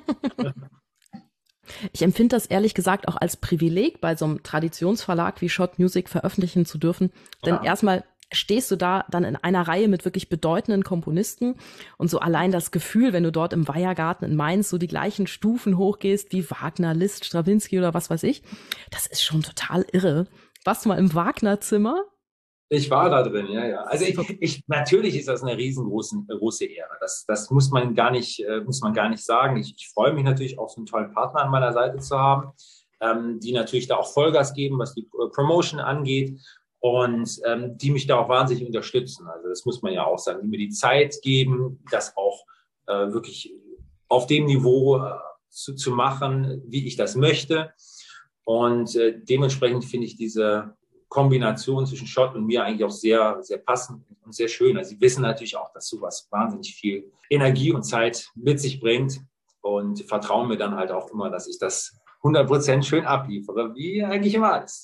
Ich empfinde das ehrlich gesagt auch als Privileg, bei so einem Traditionsverlag wie Schott Music veröffentlichen zu dürfen. Denn ja. erstmal stehst du da dann in einer Reihe mit wirklich bedeutenden Komponisten und so allein das Gefühl, wenn du dort im Weihergarten in Mainz so die gleichen Stufen hochgehst wie Wagner, Liszt, Stravinsky oder was weiß ich, das ist schon total irre. Warst du mal im Wagner-Zimmer? Ich war da drin, ja, ja. Also ich, ich, natürlich ist das eine riesengroße große Ehre. Das, das muss man gar nicht, äh, muss man gar nicht sagen. Ich, ich freue mich natürlich auch, so einen tollen Partner an meiner Seite zu haben, ähm, die natürlich da auch Vollgas geben, was die Promotion angeht und ähm, die mich da auch wahnsinnig unterstützen. Also das muss man ja auch sagen, die mir die Zeit geben, das auch äh, wirklich auf dem Niveau äh, zu, zu machen, wie ich das möchte. Und äh, dementsprechend finde ich diese Kombination zwischen Schott und mir eigentlich auch sehr, sehr passend und sehr schön. Also sie wissen natürlich auch, dass sowas wahnsinnig viel Energie und Zeit mit sich bringt und vertrauen mir dann halt auch immer, dass ich das hundert Prozent schön abliefere, wie eigentlich immer alles.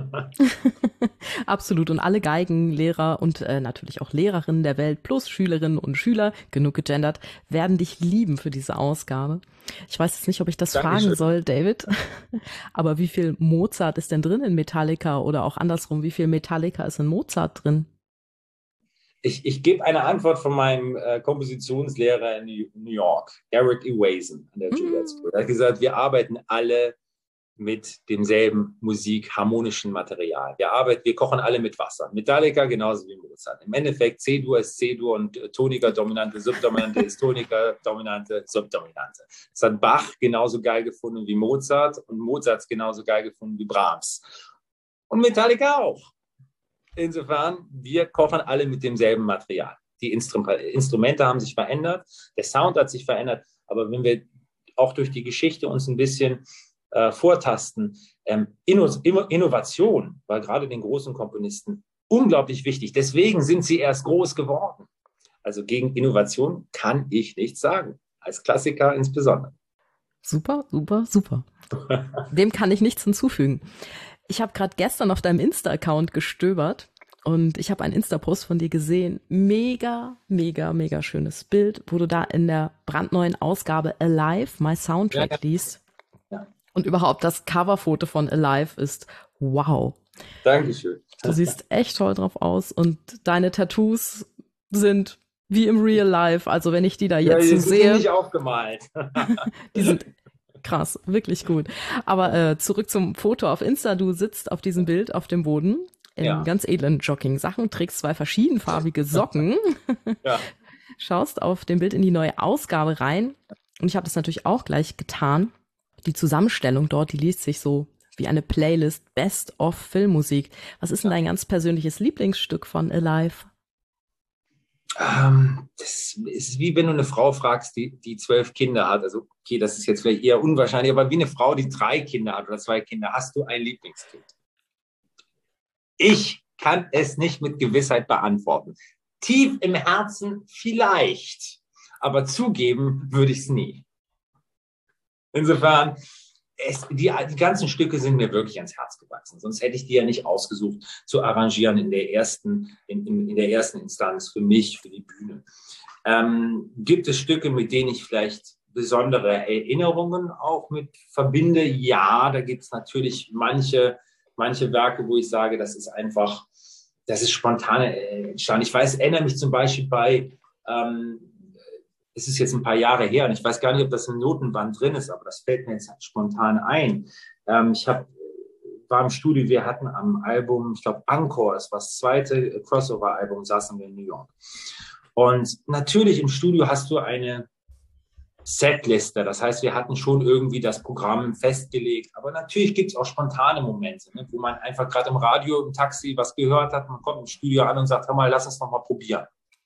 Absolut. Und alle Geigenlehrer und äh, natürlich auch Lehrerinnen der Welt plus Schülerinnen und Schüler, genug gegendert, werden dich lieben für diese Ausgabe. Ich weiß jetzt nicht, ob ich das Dankeschön. fragen soll, David, aber wie viel Mozart ist denn drin in Metallica oder auch andersrum, wie viel Metallica ist in Mozart drin? Ich, ich gebe eine Antwort von meinem äh, Kompositionslehrer in New York, Eric Ewason an der Juilliard School. Er hat gesagt, wir arbeiten alle mit demselben musikharmonischen Material. Wir arbeiten, wir kochen alle mit Wasser. Metallica genauso wie Mozart. Im Endeffekt C-Dur ist C-Dur und Tonika dominante, Subdominante ist Tonika dominante, Subdominante. Das hat Bach genauso geil gefunden wie Mozart und Mozart genauso geil gefunden wie Brahms. Und Metallica auch. Insofern, wir kochen alle mit demselben Material. Die Instrum- Instrumente haben sich verändert, der Sound hat sich verändert, aber wenn wir auch durch die Geschichte uns ein bisschen Äh, vortasten. Ähm, Inno- Innovation war gerade den großen Komponisten unglaublich wichtig. Deswegen sind sie erst groß geworden. Also gegen Innovation kann ich nichts sagen. Als Klassiker insbesondere. Super, super, super. Dem kann ich nichts hinzufügen. Ich habe gerade gestern auf deinem Insta-Account gestöbert und ich habe einen Insta-Post von dir gesehen. Mega, mega, mega schönes Bild, wo du da in der brandneuen Ausgabe Alive, My Soundtrack, ja, ja. liest. Ja. Und überhaupt das Coverfoto von Alive ist wow. Dankeschön. Du siehst echt toll drauf aus und deine Tattoos sind wie im Real Life. Also wenn ich die da jetzt ja, so sehe. Die sind nicht aufgemalt. Die sind krass, wirklich gut. Aber äh, zurück zum Foto auf Insta. Du sitzt auf diesem Bild auf dem Boden in ja. ganz edlen Jogging-Sachen, trägst zwei verschiedenfarbige Socken, ja. schaust auf dem Bild in die neue Ausgabe rein. Und ich habe das natürlich auch gleich getan. Die Zusammenstellung dort, die liest sich so wie eine Playlist Best of Filmmusik. Was ist denn dein ganz persönliches Lieblingsstück von Alive? Ähm, das ist wie wenn du eine Frau fragst, die, die zwölf Kinder hat. Also okay, das ist jetzt vielleicht eher unwahrscheinlich, aber wie eine Frau, die drei Kinder hat oder zwei Kinder, hast du ein Lieblingskind? Ich kann es nicht mit Gewissheit beantworten. Tief im Herzen vielleicht, aber zugeben würde ich es nie. Insofern, es, die, die ganzen Stücke sind mir wirklich ans Herz gewachsen. Sonst hätte ich die ja nicht ausgesucht, zu arrangieren in der ersten, in, in, in der ersten Instanz für mich, für die Bühne. Ähm, gibt es Stücke, mit denen ich vielleicht besondere Erinnerungen auch mit verbinde? Ja, da gibt es natürlich manche, manche Werke, wo ich sage, das ist einfach, das ist spontan entstanden. Ich weiß, erinnere mich zum Beispiel bei ähm, es ist jetzt ein paar Jahre her und ich weiß gar nicht, ob das im Notenband drin ist, aber das fällt mir jetzt spontan ein. Ähm, ich hab, war im Studio, wir hatten am Album, ich glaube Encore, das war das zweite Crossover-Album, saßen wir in New York. Und natürlich im Studio hast du eine Setliste, das heißt, wir hatten schon irgendwie das Programm festgelegt, aber natürlich gibt es auch spontane Momente, ne, wo man einfach gerade im Radio, im Taxi was gehört hat, man kommt im Studio an und sagt, hör mal, lass uns noch mal probieren.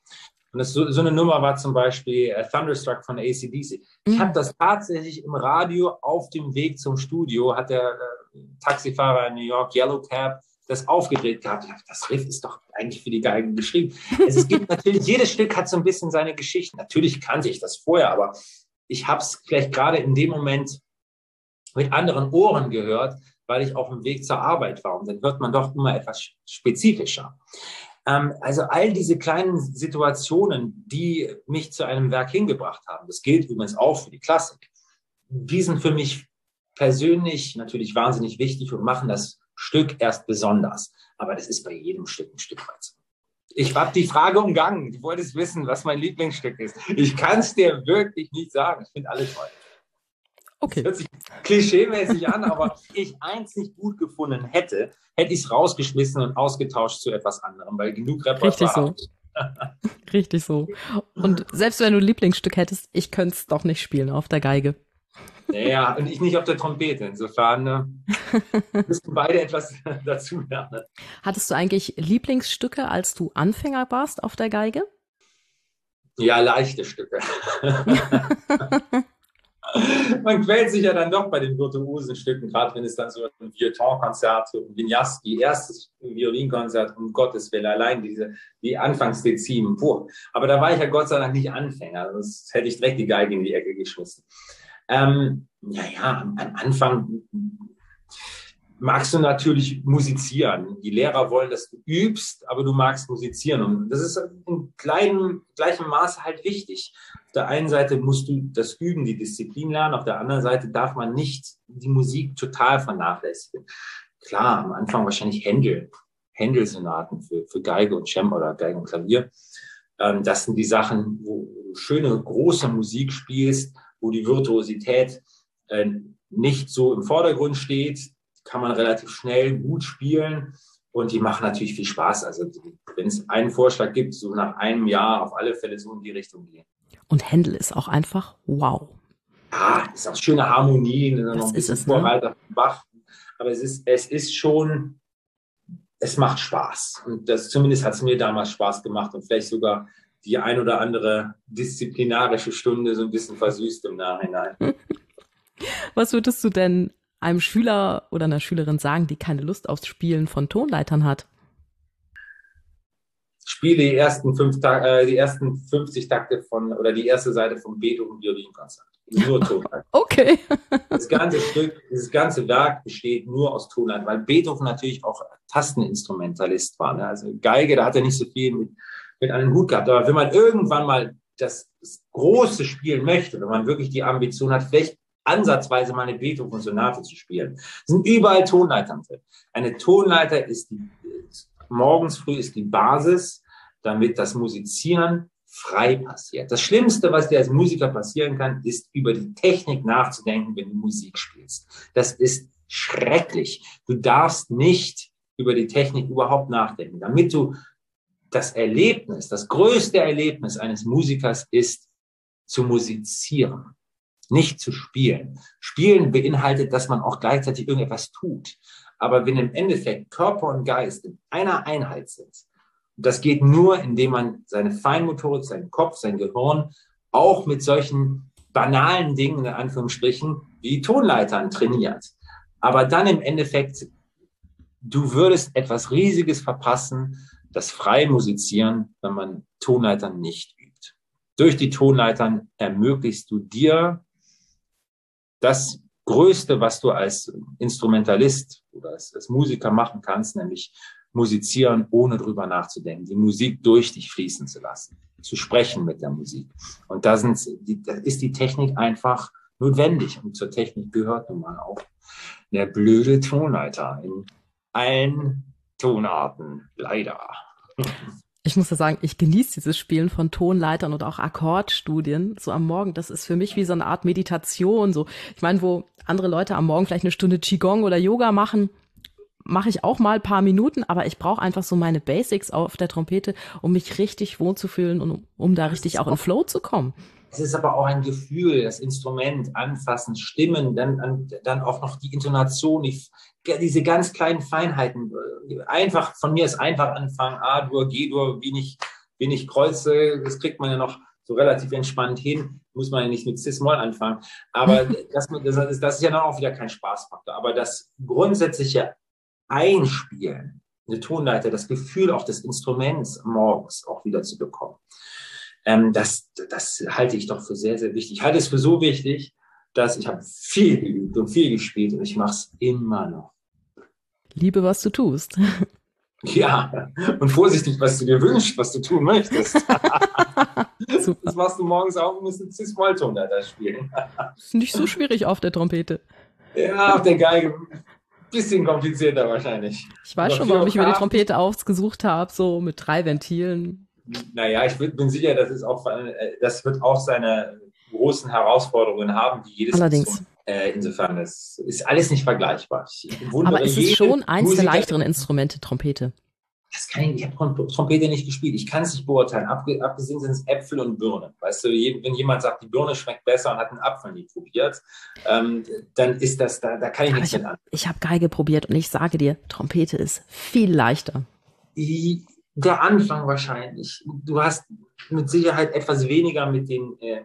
Und das, so, so eine Nummer war zum Beispiel uh, Thunderstruck von A C D C. Ich habe das tatsächlich im Radio auf dem Weg zum Studio, hat der äh, Taxifahrer in New York, Yellow Cab, das aufgedreht gehabt. Ich dachte, das Riff ist doch eigentlich für die Geigen geschrieben. Also es gibt natürlich, jedes Stück hat so ein bisschen seine Geschichte. Natürlich kannte ich das vorher, aber ich habe es vielleicht gerade in dem Moment mit anderen Ohren gehört, weil ich auf dem Weg zur Arbeit war. Und dann hört man doch immer etwas spezifischer. Ähm, also all diese kleinen Situationen, die mich zu einem Werk hingebracht haben, das gilt übrigens auch für die Klassik, die sind für mich persönlich natürlich wahnsinnig wichtig und machen das Stück erst besonders. Aber das ist bei jedem Stück ein Stück weit so. Ich habe die Frage umgangen. Du wolltest wissen, was mein Lieblingsstück ist. Ich kann es dir wirklich nicht sagen. Ich finde alle toll. Okay. Das hört sich klischeemäßig an, aber ich eins nicht gut gefunden hätte, hätte ich es rausgeschmissen und ausgetauscht zu etwas anderem, weil genug Repertoire. Richtig so. Richtig so. Und selbst wenn du ein Lieblingsstück hättest, ich könnte es doch nicht spielen auf der Geige. Ja, und ich nicht auf der Trompete. Insofern ne, müssen beide etwas dazu lernen. Hattest du eigentlich Lieblingsstücke, als du Anfänger warst auf der Geige? Ja, leichte Stücke. Man quält sich ja dann doch bei den virtuosen Stücken, gerade wenn es dann so ein Violon-Konzert, so ein Vinyasa, erstes Violinkonzert, um Gottes Willen, allein diese, die Anfangsdezimen, puh. Aber da war ich ja Gott sei Dank nicht Anfänger, sonst hätte ich direkt die Geige in die Ecke geschmissen. Ähm, ja, ja, am Anfang magst du natürlich musizieren. Die Lehrer wollen, dass du übst, aber du magst musizieren. Und das ist in kleinem, gleichem Maße halt wichtig. Auf der einen Seite musst du das Üben, die Disziplin lernen. Auf der anderen Seite darf man nicht die Musik total vernachlässigen. Klar, am Anfang wahrscheinlich Händel, Händel-Sonaten für, für Geige und Cembalo oder Geige und Klavier. Ähm, das sind die Sachen, wo du schöne, große Musik spielst, wo die Virtuosität äh, nicht so im Vordergrund steht, kann man relativ schnell gut spielen und die machen natürlich viel Spaß. Also wenn es einen Vorschlag gibt, so nach einem Jahr auf alle Fälle so in die Richtung gehen. Und Händel ist auch einfach wow. Ja, ist auch schöne Harmonien, das noch ein bisschen ist es, Vorreiter, ne? Bach, aber es ist, es ist schon, es macht Spaß und das zumindest hat es mir damals Spaß gemacht und vielleicht sogar die ein oder andere disziplinarische Stunde so ein bisschen versüßt im Nachhinein. Was würdest du denn einem Schüler oder einer Schülerin sagen, die keine Lust aufs Spielen von Tonleitern hat? Spiele die ersten fünf Ta- äh, die ersten fünfzig Takte von oder die erste Seite vom Beethoven Violinkonzert. Nur Tonleitern. Okay. Das ganze Stück, dieses ganze Werk besteht nur aus Tonleitern, weil Beethoven natürlich auch Tasteninstrumentalist war. Ne? Also Geige, da hat er nicht so viel mit mit einem Hut gehabt. Aber wenn man irgendwann mal das, das Große spielen möchte, wenn man wirklich die Ambition hat, vielleicht ansatzweise mal eine Beethoven-Sonate zu spielen, sind überall Tonleitern drin. Eine Tonleiter ist die, morgens früh ist die Basis, damit das Musizieren frei passiert. Das Schlimmste, was dir als Musiker passieren kann, ist, über die Technik nachzudenken, wenn du Musik spielst. Das ist schrecklich. Du darfst nicht über die Technik überhaupt nachdenken, damit du das Erlebnis, das größte Erlebnis eines Musikers ist, zu musizieren, nicht zu spielen. Spielen beinhaltet, dass man auch gleichzeitig irgendetwas tut. Aber wenn im Endeffekt Körper und Geist in einer Einheit sind, das geht nur, indem man seine Feinmotorik, seinen Kopf, sein Gehirn auch mit solchen banalen Dingen, in Anführungsstrichen, wie Tonleitern trainiert. Aber dann im Endeffekt, du würdest etwas Riesiges verpassen, das freie Musizieren, wenn man Tonleitern nicht übt. Durch die Tonleitern ermöglichst du dir das Größte, was du als Instrumentalist oder als, als Musiker machen kannst, nämlich musizieren, ohne drüber nachzudenken, die Musik durch dich fließen zu lassen, zu sprechen mit der Musik. Und da, sind, die, da ist die Technik einfach notwendig. Und zur Technik gehört nun mal auch der blöde Tonleiter in allen Tonarten, leider. Ich muss ja sagen, ich genieße dieses Spielen von Tonleitern und auch Akkordstudien so am Morgen. Das ist für mich wie so eine Art Meditation. So, ich meine, wo andere Leute am Morgen vielleicht eine Stunde Qigong oder Yoga machen, mache ich auch mal ein paar Minuten, aber ich brauche einfach so meine Basics auf der Trompete, um mich richtig wohlzufühlen und um, um da richtig auch in Flow zu kommen. Es ist aber auch ein Gefühl, das Instrument anfassen, Stimmen, dann, dann auch noch die Intonation, die, diese ganz kleinen Feinheiten. Einfach, von mir ist einfach anfangen, A-Dur, G-Dur, wie nicht bin ich Kreuze, das kriegt man ja noch so relativ entspannt hin, muss man ja nicht mit Cis-Moll anfangen. Aber das, das, ist, das ist ja dann auch wieder kein Spaßfaktor. Aber das grundsätzliche Einspielen, eine Tonleiter, das Gefühl auch des Instruments morgens auch wieder zu bekommen, ähm, das, das halte ich doch für sehr, sehr wichtig. Ich halte es für so wichtig, dass ich habe viel geübt und viel gespielt und ich mache es immer noch. Liebe, was du tust. Ja, und vorsichtig, was du dir wünschst, was du tun möchtest. Super. Das machst du morgens auch und musst einen Cis-Moll-Ton da spielen. Ist nicht so schwierig auf der Trompete. Ja, auf der Geige. Bisschen komplizierter wahrscheinlich. Ich weiß schon, warum ich mir die Trompete ausgesucht habe, so mit drei Ventilen. Naja, ich bin sicher, das, ist auch, das wird auch seine großen Herausforderungen haben, wie jedes Allerdings. Instrument. Äh, insofern, das ist alles nicht vergleichbar. Aber es ist schon eins Musiker, der leichteren Instrumente, Trompete. Das kann ich, ich habe Trompete nicht gespielt. Ich kann es nicht beurteilen. Abgesehen sind es Äpfel und Birnen. Weißt du, wenn jemand sagt, die Birne schmeckt besser und hat einen Apfel nie probiert, ähm, dann ist das, da, da kann ich nichts mit an. Ich habe Geige probiert und ich sage dir, Trompete ist viel leichter. Die, der Anfang wahrscheinlich. Du hast mit Sicherheit etwas weniger mit den, äh,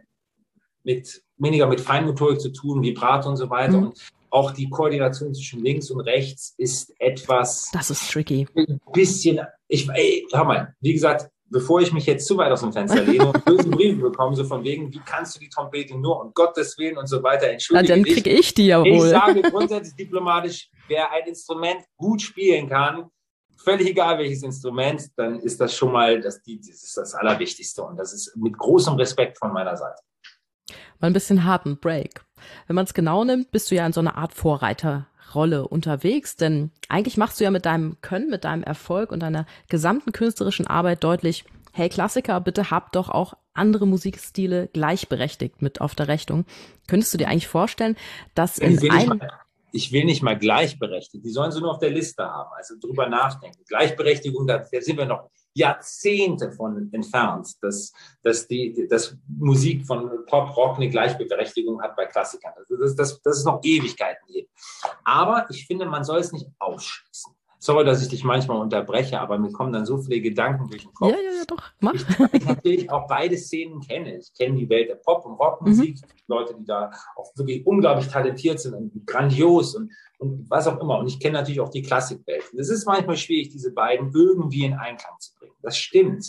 mit, weniger mit Feinmotorik zu tun, Vibrato und so weiter. Mhm. Und auch die Koordination zwischen links und rechts ist etwas. Das ist tricky. Ein bisschen. Ich, ey, hör mal, wie gesagt, bevor ich mich jetzt zu weit aus dem Fenster lehne und böse Briefe bekomme, so von wegen, wie kannst du die Trompete nur um Gottes Willen und so weiter entschuldigen. Na, dann kriege ich die ja wohl. Ich sage grundsätzlich diplomatisch, wer ein Instrument gut spielen kann, völlig egal welches Instrument, dann ist das schon mal das, die, das, ist das Allerwichtigste. Und das ist mit großem Respekt von meiner Seite. Mal ein bisschen harten Break. Wenn man es genau nimmt, bist du ja in so einer Art Vorreiterrolle unterwegs, denn eigentlich machst du ja mit deinem Können, mit deinem Erfolg und deiner gesamten künstlerischen Arbeit deutlich, hey Klassiker, bitte habt doch auch andere Musikstile gleichberechtigt mit auf der Rechnung. Könntest du dir eigentlich vorstellen, dass in einem... Ich will nicht mal gleichberechtigt, die sollen sie nur auf der Liste haben, also drüber nachdenken. Gleichberechtigung, da sind wir noch Jahrzehnte von entfernt, dass, dass, die, dass Musik von Pop, Rock eine Gleichberechtigung hat bei Klassikern. Also das, das, das ist noch Ewigkeiten hier. Aber ich finde, man soll es nicht ausschließen. Sorry, dass ich dich manchmal unterbreche, aber mir kommen dann so viele Gedanken durch den Kopf. Ja, ja, ja, doch, mach. Ich, weil ich natürlich auch beide Szenen kenne. Ich kenne die Welt der Pop- und Rockmusik, mhm. Leute, die da auch wirklich unglaublich talentiert sind und grandios und, und was auch immer. Und ich kenne natürlich auch die Klassikwelt. Es ist manchmal schwierig, diese beiden irgendwie in Einklang zu bringen. Das stimmt.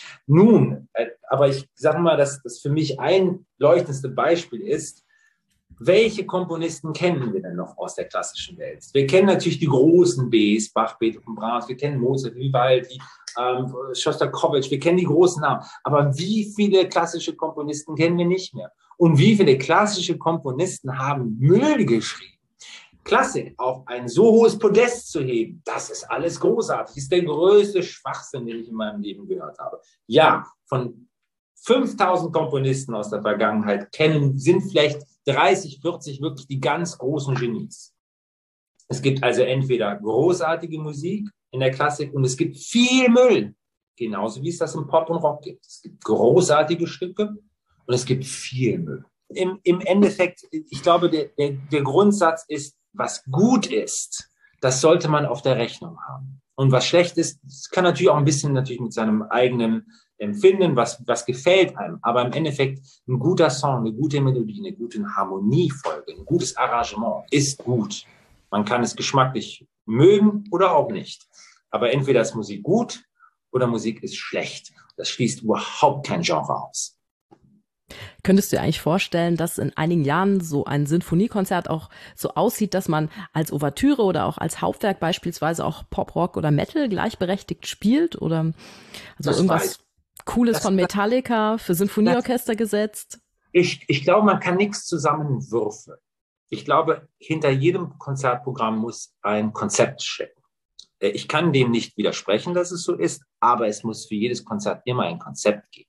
Nun, äh, aber ich sage mal, dass das für mich ein leuchtendste Beispiel ist, welche Komponisten kennen wir denn noch aus der klassischen Welt? Wir kennen natürlich die großen Bs, Bach, Beethoven, Brahms, wir kennen Mozart, Vivaldi, ähm, Schostakowitsch, wir kennen die großen Namen. Aber wie viele klassische Komponisten kennen wir nicht mehr? Und wie viele klassische Komponisten haben Müll geschrieben? Klassik auf ein so hohes Podest zu heben, das ist alles großartig. Das ist der größte Schwachsinn, den ich in meinem Leben gehört habe. Ja, von fünftausend Komponisten aus der Vergangenheit kennen, sind vielleicht dreißig, vierzig wirklich die ganz großen Genies. Es gibt also entweder großartige Musik in der Klassik und es gibt viel Müll, genauso wie es das im Pop und Rock gibt. Es gibt großartige Stücke und es gibt viel Müll. Im, im Endeffekt, ich glaube, der, der, der Grundsatz ist, was gut ist, das sollte man auf der Rechnung haben. Und was schlecht ist, das kann natürlich auch ein bisschen natürlich mit seinem eigenen Empfinden, was, was gefällt einem. Aber im Endeffekt ein guter Song, eine gute Melodie, eine gute Harmoniefolge, ein gutes Arrangement ist gut. Man kann es geschmacklich mögen oder auch nicht. Aber entweder ist Musik gut oder Musik ist schlecht. Das schließt überhaupt kein Genre aus. Könntest du dir eigentlich vorstellen, dass in einigen Jahren so ein Sinfoniekonzert auch so aussieht, dass man als Ouvertüre oder auch als Hauptwerk beispielsweise auch Pop, Rock oder Metal gleichberechtigt spielt? Oder also das irgendwas weiß. Cooles das, von Metallica für Sinfonieorchester das, gesetzt? Ich, ich glaube, man kann nichts zusammenwürfeln. Ich glaube, hinter jedem Konzertprogramm muss ein Konzept stecken. Ich kann dem nicht widersprechen, dass es so ist, aber es muss für jedes Konzert immer ein Konzept geben.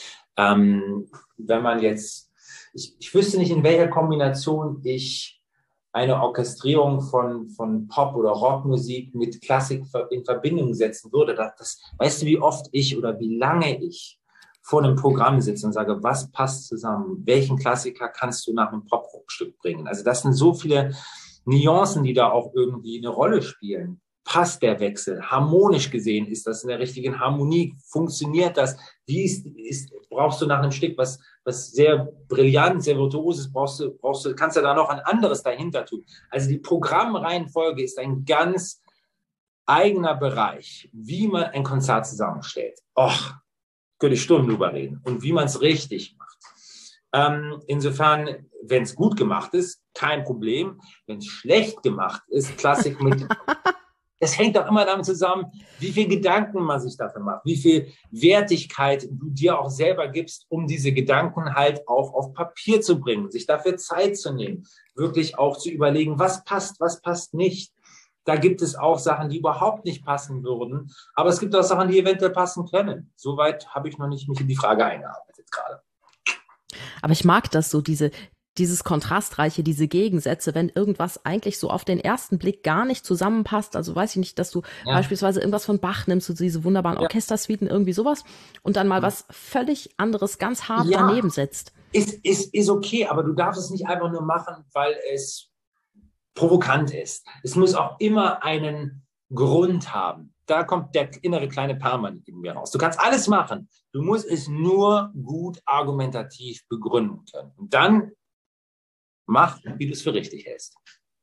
Ähm, wenn man jetzt, ich, ich wüsste nicht, in welcher Kombination ich eine Orchestrierung von, von Pop- oder Rockmusik mit Klassik in Verbindung setzen würde. Das, das, weißt du, wie oft ich oder wie lange ich vor einem Programm sitze und sage, was passt zusammen? Welchen Klassiker kannst du nach einem Pop-Rock-Stück bringen? Also das sind so viele Nuancen, die da auch irgendwie eine Rolle spielen. Passt der Wechsel? Harmonisch gesehen, ist das in der richtigen Harmonie? Funktioniert das? Wie ist, ist, brauchst du nach einem Stück, was, was sehr brillant, sehr virtuos ist, brauchst du, brauchst du, kannst du da noch ein anderes dahinter tun? Also die Programmreihenfolge ist ein ganz eigener Bereich, wie man ein Konzert zusammenstellt. Och, könnte ich Stunden drüber reden. Und wie man es richtig macht. Ähm, insofern, wenn es gut gemacht ist, kein Problem. Wenn es schlecht gemacht ist, Klassik mit... Es hängt auch immer damit zusammen, wie viel Gedanken man sich dafür macht, wie viel Wertigkeit du dir auch selber gibst, um diese Gedanken halt auch auf Papier zu bringen, sich dafür Zeit zu nehmen, wirklich auch zu überlegen, was passt, was passt nicht. Da gibt es auch Sachen, die überhaupt nicht passen würden, aber es gibt auch Sachen, die eventuell passen können. Soweit habe ich noch nicht mich in die Frage eingearbeitet gerade. Aber ich mag das so, diese dieses Kontrastreiche, diese Gegensätze, wenn irgendwas eigentlich so auf den ersten Blick gar nicht zusammenpasst, also weiß ich nicht, dass du ja. beispielsweise irgendwas von Bach nimmst, so diese wunderbaren ja. Orchestersuiten, irgendwie sowas, und dann mal ja. was völlig anderes ganz hart ja. daneben setzt. Ist, ist, ist okay, aber du darfst es nicht einfach nur machen, weil es provokant ist. Es muss auch immer einen Grund haben. Da kommt der innere kleine Perlmann in mir raus. Du kannst alles machen, du musst es nur gut argumentativ begründen können. Und dann mach, wie du es für richtig hältst.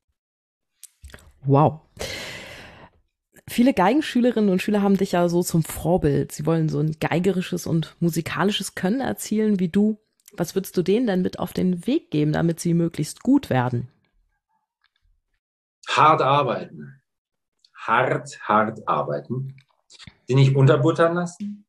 Wow. Viele Geigenschülerinnen und Schüler haben dich ja so zum Vorbild. Sie wollen so ein geigerisches und musikalisches Können erzielen wie du. Was würdest du denen denn mit auf den Weg geben, damit sie möglichst gut werden? Hart arbeiten. Hart, hart arbeiten. Sie nicht unterbuttern lassen.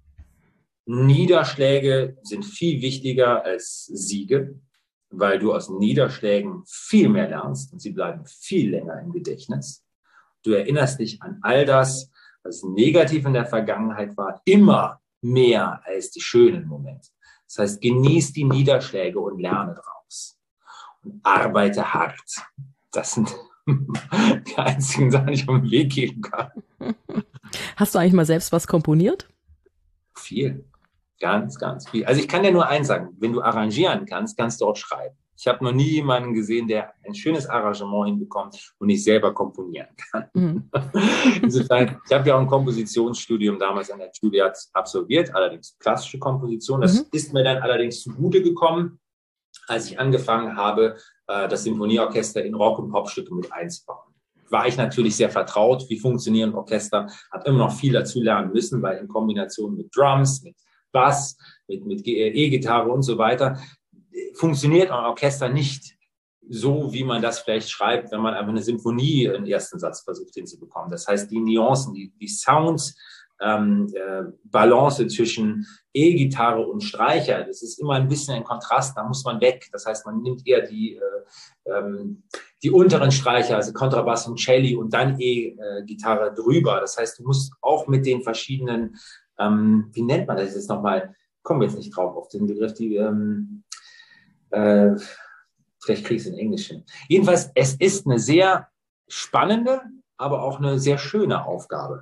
Niederschläge sind viel wichtiger als Siege, weil du aus Niederschlägen viel mehr lernst und sie bleiben viel länger im Gedächtnis. Du erinnerst dich an all das, was negativ in der Vergangenheit war, immer mehr als die schönen Momente. Das heißt, genieß die Niederschläge und lerne draus. Und arbeite hart. Das sind die einzigen Sachen, die ich auf den Weg geben kann. Hast du eigentlich mal selbst was komponiert? Viel. Ganz, ganz viel. Also ich kann dir nur eins sagen, wenn du arrangieren kannst, kannst du auch schreiben. Ich habe noch nie jemanden gesehen, der ein schönes Arrangement hinbekommt und nicht selber komponieren kann. Mhm. Insofern, ich habe ja auch ein Kompositionsstudium damals an der Juilliard absolviert, allerdings klassische Komposition. Das mhm. ist mir dann allerdings zugute gekommen, als ich angefangen habe, das Symphonieorchester in Rock- und Popstücke mit einzubauen. War ich natürlich sehr vertraut, wie funktionieren Orchester, habe immer noch viel dazu lernen müssen, weil in Kombination mit Drums, mit Bass, mit, mit E-Gitarre und so weiter, funktioniert ein Orchester nicht so, wie man das vielleicht schreibt, wenn man einfach eine Symphonie im ersten Satz versucht hinzubekommen. Das heißt, die Nuancen, die, die Sounds, ähm, äh, Balance zwischen E-Gitarre und Streicher, das ist immer ein bisschen ein Kontrast, da muss man weg. Das heißt, man nimmt eher die, äh, ähm, die unteren Streicher, also Kontrabass und Celli und dann E-Gitarre drüber. Das heißt, du musst auch mit den verschiedenen Ähm, wie nennt man das jetzt nochmal? Kommen wir jetzt nicht drauf auf den Begriff, die, ähm, äh, vielleicht kriege ich es in Englisch hin. Jedenfalls, es ist eine sehr spannende, aber auch eine sehr schöne Aufgabe.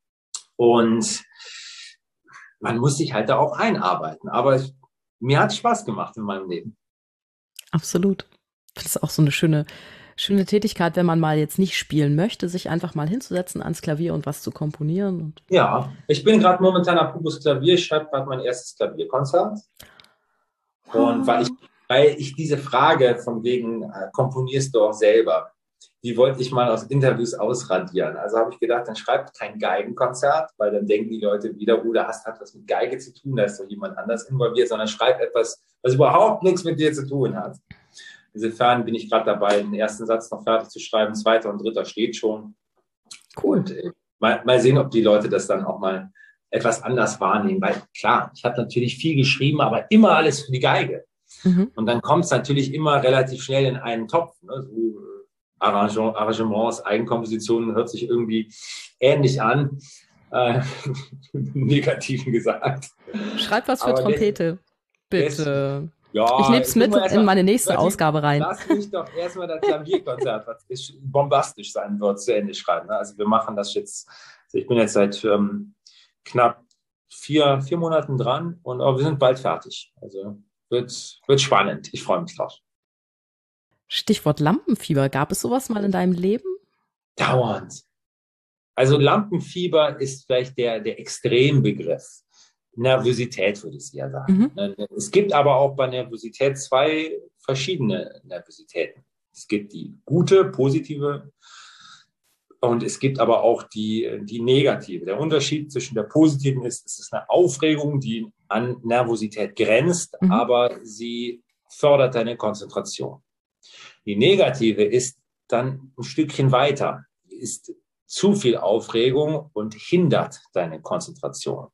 Und man muss sich halt da auch einarbeiten. Aber es, mir hat es Spaß gemacht in meinem Leben. Absolut. Das ist auch so eine schöne Schöne Tätigkeit, wenn man mal jetzt nicht spielen möchte, sich einfach mal hinzusetzen ans Klavier und was zu komponieren. Und ja, ich bin gerade momentan am Pupus Klavier, ich schreibe gerade mein erstes Klavierkonzert. Oh. Und weil ich, weil ich diese Frage von wegen, äh, komponierst du auch selber, die wollte ich mal aus Interviews ausradieren. Also habe ich gedacht, dann schreib kein Geigenkonzert, weil dann denken die Leute wieder, oh, das hat was mit Geige zu tun, da ist doch jemand anders involviert, sondern schreib etwas, was überhaupt nichts mit dir zu tun hat. Insofern bin ich gerade dabei, den ersten Satz noch fertig zu schreiben. Zweiter und dritter steht schon. Cool. Und äh, mal, mal sehen, ob die Leute das dann auch mal etwas anders wahrnehmen. Weil klar, ich habe natürlich viel geschrieben, aber immer alles für die Geige. Mhm. Und dann kommt es natürlich immer relativ schnell in einen Topf. Ne? So, äh, Arrangement, Arrangements, Eigenkompositionen hört sich irgendwie ähnlich an. Äh, im Negativen gesagt. Schreib was für aber Trompete, des, bitte. Des, Ja, ich nehme es mit in meine nächste Ausgabe rein. Lass mich doch erstmal das Klavierkonzert, was bombastisch sein wird, zu Ende schreiben. Also wir machen das jetzt, also ich bin jetzt seit ähm, knapp vier, vier Monaten dran und aber wir sind bald fertig. Also wird, wird spannend. Ich freue mich drauf. Stichwort Lampenfieber. Gab es sowas mal in deinem Leben? Dauernd. Also Lampenfieber ist vielleicht der, der Extrembegriff. Nervosität würde ich eher sagen. Mhm. Es gibt aber auch bei Nervosität zwei verschiedene Nervositäten. Es gibt die gute, positive und es gibt aber auch die, die negative. Der Unterschied zwischen der positiven ist, es ist eine Aufregung, die an Nervosität grenzt, mhm. aber sie fördert deine Konzentration. Die negative ist dann ein Stückchen weiter, ist zu viel Aufregung und hindert deine Konzentration.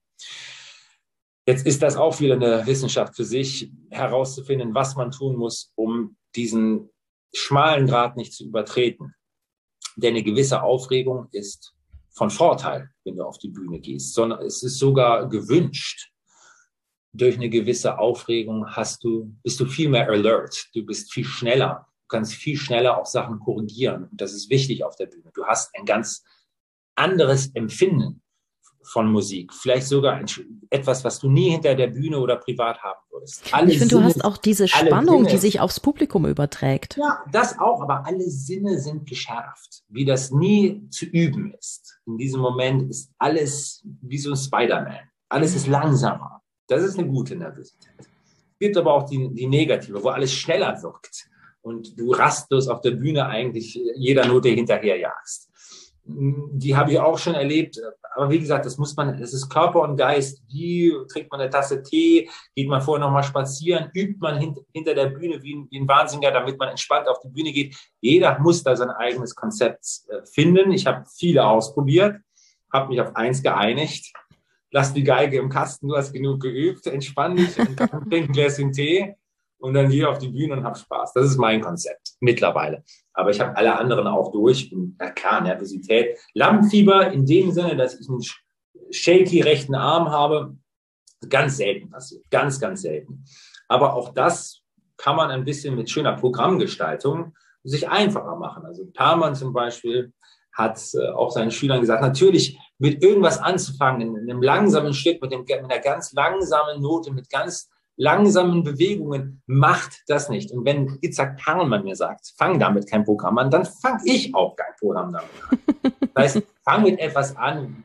Jetzt ist das auch wieder eine Wissenschaft für sich, herauszufinden, was man tun muss, um diesen schmalen Grat nicht zu übertreten. Denn eine gewisse Aufregung ist von Vorteil, wenn du auf die Bühne gehst, sondern es ist sogar gewünscht. Durch eine gewisse Aufregung hast du, bist du viel mehr alert, du bist viel schneller, du kannst viel schneller auch Sachen korrigieren. Und das ist wichtig auf der Bühne. Du hast ein ganz anderes Empfinden von Musik. Vielleicht sogar etwas, was du nie hinter der Bühne oder privat haben würdest. Alle ich finde, du hast auch diese Spannung, Sinne, die sich aufs Publikum überträgt. Ja, das auch, aber alle Sinne sind geschärft, wie das nie zu üben ist. In diesem Moment ist alles wie so ein Spider-Man. Alles ist langsamer. Das ist eine gute Nervosität. Es gibt aber auch die, die negative, wo alles schneller wirkt und du rastlos auf der Bühne eigentlich jeder Note hinterherjagst. Die habe ich auch schon erlebt. Aber wie gesagt, das muss man, das ist Körper und Geist. Wie trinkt man eine Tasse Tee? Geht man vorher nochmal spazieren? Übt man hint, hinter der Bühne wie ein, wie ein Wahnsinniger, damit man entspannt auf die Bühne geht? Jeder muss da sein eigenes Konzept äh, finden. Ich habe viele ausprobiert, habe mich auf eins geeinigt. Lass die Geige im Kasten, du hast genug geübt, entspann dich und trink ein Gläschen Tee und dann gehe auf die Bühne und hab Spaß. Das ist mein Konzept mittlerweile. Aber ich habe alle anderen auch durch. Und, na klar, Nervosität. Lampenfieber in dem Sinne, dass ich einen shaky rechten Arm habe, ganz selten passiert. Ganz, ganz selten. Aber auch das kann man ein bisschen mit schöner Programmgestaltung sich einfacher machen. Also Perlman zum Beispiel hat äh, auch seinen Schülern gesagt, natürlich mit irgendwas anzufangen, in einem langsamen Stück, mit, dem, mit einer ganz langsamen Note, mit ganz langsamen Bewegungen, macht das nicht. Und wenn Itzhak Perlman mir sagt, fang damit kein Programm an, dann fange ich auch kein Programm damit an. Das heißt, fang mit etwas an,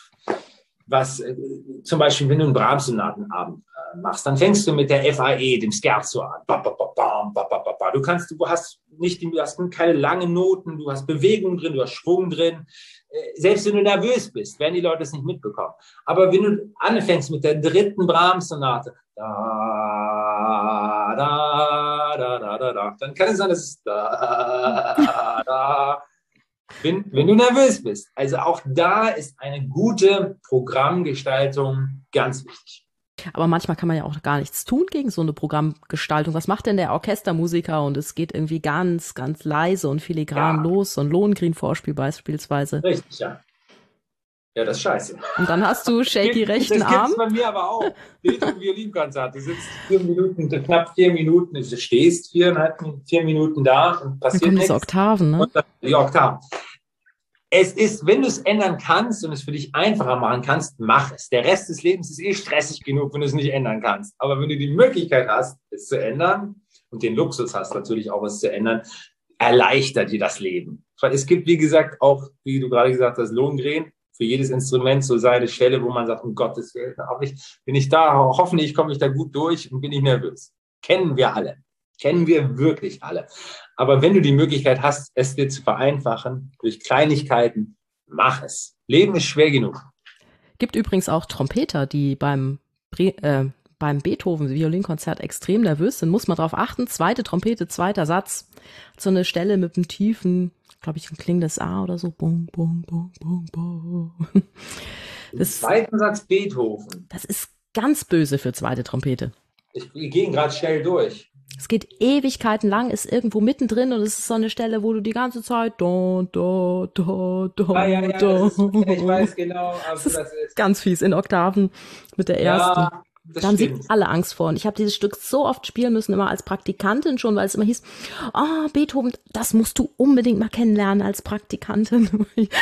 was äh, zum Beispiel, wenn du einen Brahms-Sonatenabend äh, machst, dann fängst du mit der F A E, dem Scherzo an. Ba, ba, ba, ba, ba, ba, ba. Du kannst, du hast nicht, du hast keine langen Noten, du hast Bewegung drin, du hast Schwung drin. Äh, selbst wenn du nervös bist, werden die Leute es nicht mitbekommen. Aber wenn du anfängst mit der dritten Brahms-Sonate, da, da, da, da, da, da, dann kann es sein, dass es da, da, wenn, wenn du nervös bist. Also auch da ist eine gute Programmgestaltung ganz wichtig. Aber manchmal kann man ja auch gar nichts tun gegen so eine Programmgestaltung. Was macht denn der Orchestermusiker? Und es geht irgendwie ganz, ganz leise und filigran ja. los. So ein Lohengrin-Vorspiel beispielsweise. Richtig, ja. Ja, das ist scheiße. Und dann hast du shaky rechten das Arm. Das gibt es bei mir aber auch. Beethoven Violinkonzert. Du sitzt vier Minuten, knapp vier Minuten, du stehst viereinhalb, vier Minuten da und passiert dann kommen nichts. diese Oktaven, ne? Und dann, die Oktaven. Es ist, wenn du es ändern kannst und es für dich einfacher machen kannst, mach es. Der Rest des Lebens ist eh stressig genug, wenn du es nicht ändern kannst. Aber wenn du die Möglichkeit hast, es zu ändern und den Luxus hast, natürlich auch es zu ändern, erleichtert dir das Leben. Weil es gibt, wie gesagt, auch, wie du gerade gesagt hast, Lohengrin. Für jedes Instrument so seine Stelle, wo man sagt, um Gottes Willen, bin ich da, hoffentlich komme ich da gut durch und bin ich nervös. Kennen wir alle. Kennen wir wirklich alle. Aber wenn du die Möglichkeit hast, es dir zu vereinfachen, durch Kleinigkeiten, mach es. Leben ist schwer genug. Gibt übrigens auch Trompeter, die beim, äh, beim Beethoven-Violinkonzert extrem nervös sind. Muss man drauf achten. Zweite Trompete, zweiter Satz. So eine Stelle mit einem tiefen, glaube ich, ein klingendes A oder so. Bum, bum, bum, bum, bum. Das, zweiten Satz Beethoven. Das ist ganz böse für zweite Trompete. Ich, wir gehen gerade schnell durch. Es geht Ewigkeiten lang, ist irgendwo mittendrin und es ist so eine Stelle, wo du die ganze Zeit da, da, da, da, ah, ja, ja, da. Das ist, ich weiß genau, also das, das ist ganz fies in Oktaven mit der ersten. Ja, das Dann stimmt. sind alle Angst vor. Und ich habe dieses Stück so oft spielen müssen, immer als Praktikantin schon, weil es immer hieß, oh, Beethoven, das musst du unbedingt mal kennenlernen als Praktikantin.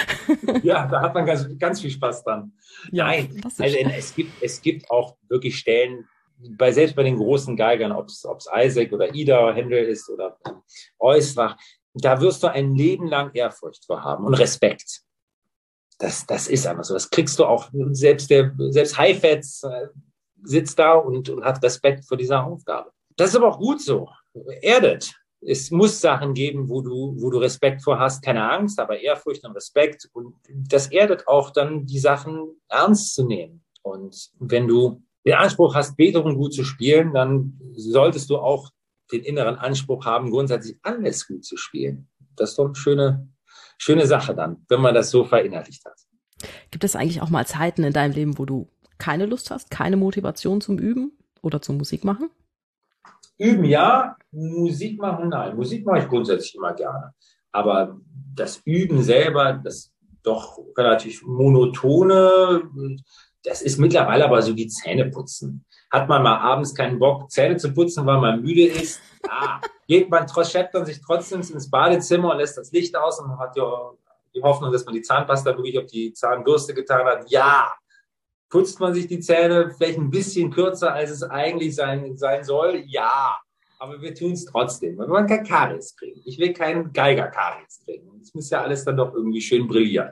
Ja, da hat man ganz, ganz viel Spaß dran. Ja, Nein, also es gibt, es gibt auch wirklich Stellen, bei, selbst bei den großen Geigern, ob es Isaac oder Ida Händel ist oder Eusbach, da wirst du ein Leben lang Ehrfurcht vor haben und Respekt. das, das ist einfach so. Das kriegst du auch, selbst der, selbst Heifetz äh, sitzt da und, und hat Respekt vor dieser Aufgabe. Das ist aber auch gut so. Erdet. Es muss Sachen geben, wo du, wo du Respekt vor hast, keine Angst, aber Ehrfurcht und Respekt. Und das erdet auch dann, die Sachen ernst zu nehmen. Und wenn du den Anspruch hast, Beethoven gut zu spielen, dann solltest du auch den inneren Anspruch haben, grundsätzlich alles gut zu spielen. Das ist doch eine schöne, schöne Sache dann, wenn man das so verinnerlicht hat. Gibt es eigentlich auch mal Zeiten in deinem Leben, wo du keine Lust hast, keine Motivation zum Üben oder zum Musik machen? Üben ja, Musik machen nein. Musik mache ich grundsätzlich immer gerne. Aber das Üben selber, das doch relativ monotone, das ist mittlerweile aber so wie Zähne putzen. Hat man mal abends keinen Bock, Zähne zu putzen, weil man müde ist, ja, geht man, schleppt man sich trotzdem ins Badezimmer und lässt das Licht aus und man hat ja die Hoffnung, dass man die Zahnpasta wirklich auf die Zahnbürste getan hat. Ja, putzt man sich die Zähne vielleicht ein bisschen kürzer, als es eigentlich sein, sein soll? Ja, aber wir tun es trotzdem. Wir wollen kein Karies kriegen. Ich will keinen Geiger-Karies kriegen. Es muss ja alles dann doch irgendwie schön brillieren.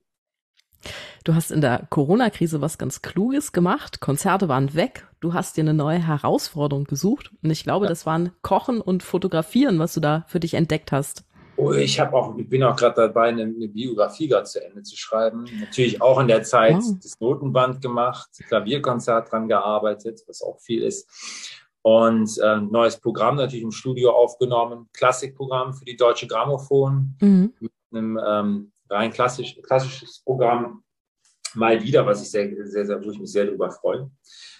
Du hast in der Corona-Krise was ganz Kluges gemacht. Konzerte waren weg. Du hast dir eine neue Herausforderung gesucht. Und ich glaube, ja. das waren Kochen und Fotografieren, was du da für dich entdeckt hast. Oh, ich habe auch, ich bin auch gerade dabei, eine, eine Biografie gerade zu Ende zu schreiben. Natürlich auch in der Zeit wow. das Notenband gemacht, Klavierkonzert dran gearbeitet, was auch viel ist. Und äh, neues Programm natürlich im Studio aufgenommen, Klassikprogramm für die Deutsche Grammophon, mhm. mit einem ähm, rein klassisch, klassisches Programm, mal wieder, was ich sehr, sehr, sehr, wo ich mich sehr darüber freue.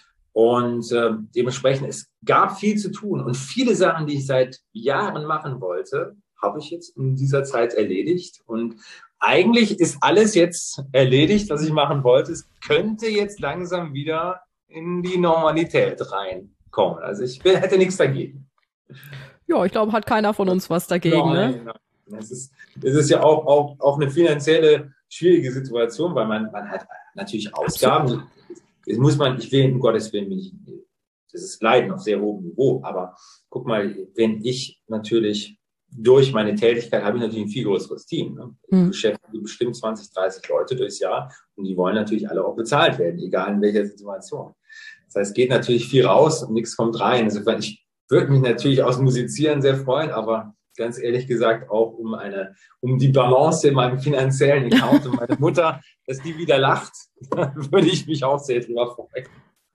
Und äh, dementsprechend, es gab viel zu tun und viele Sachen, die ich seit Jahren machen wollte, habe ich jetzt in dieser Zeit erledigt. Und eigentlich ist alles jetzt erledigt, was ich machen wollte. Es könnte jetzt langsam wieder in die Normalität reinkommen. Also ich will, hätte nichts dagegen. Ja, ich glaube, hat keiner von uns was dagegen. Nein, ne? Nein. Es ist, es ist ja auch, auch, auch eine finanzielle schwierige Situation, weil man, man hat natürlich Ausgaben. Das muss man, ich will, um Gottes Willen, nicht, das ist Leiden auf sehr hohem Niveau. Aber guck mal, wenn ich natürlich durch meine Tätigkeit habe ich natürlich ein viel größeres Team. Ne? Ich mhm. beschäftige bestimmt zwanzig, dreißig Leute durchs Jahr und die wollen natürlich alle auch bezahlt werden, egal in welcher Situation. Das heißt, es geht natürlich viel raus und nichts kommt rein. Insofern, ich würde mich natürlich aus Musizieren sehr freuen, aber ganz ehrlich gesagt auch um eine, um die Balance in meinem finanziellen Account und meine Mutter, dass die wieder lacht, würde ich mich auch sehr drüber freuen.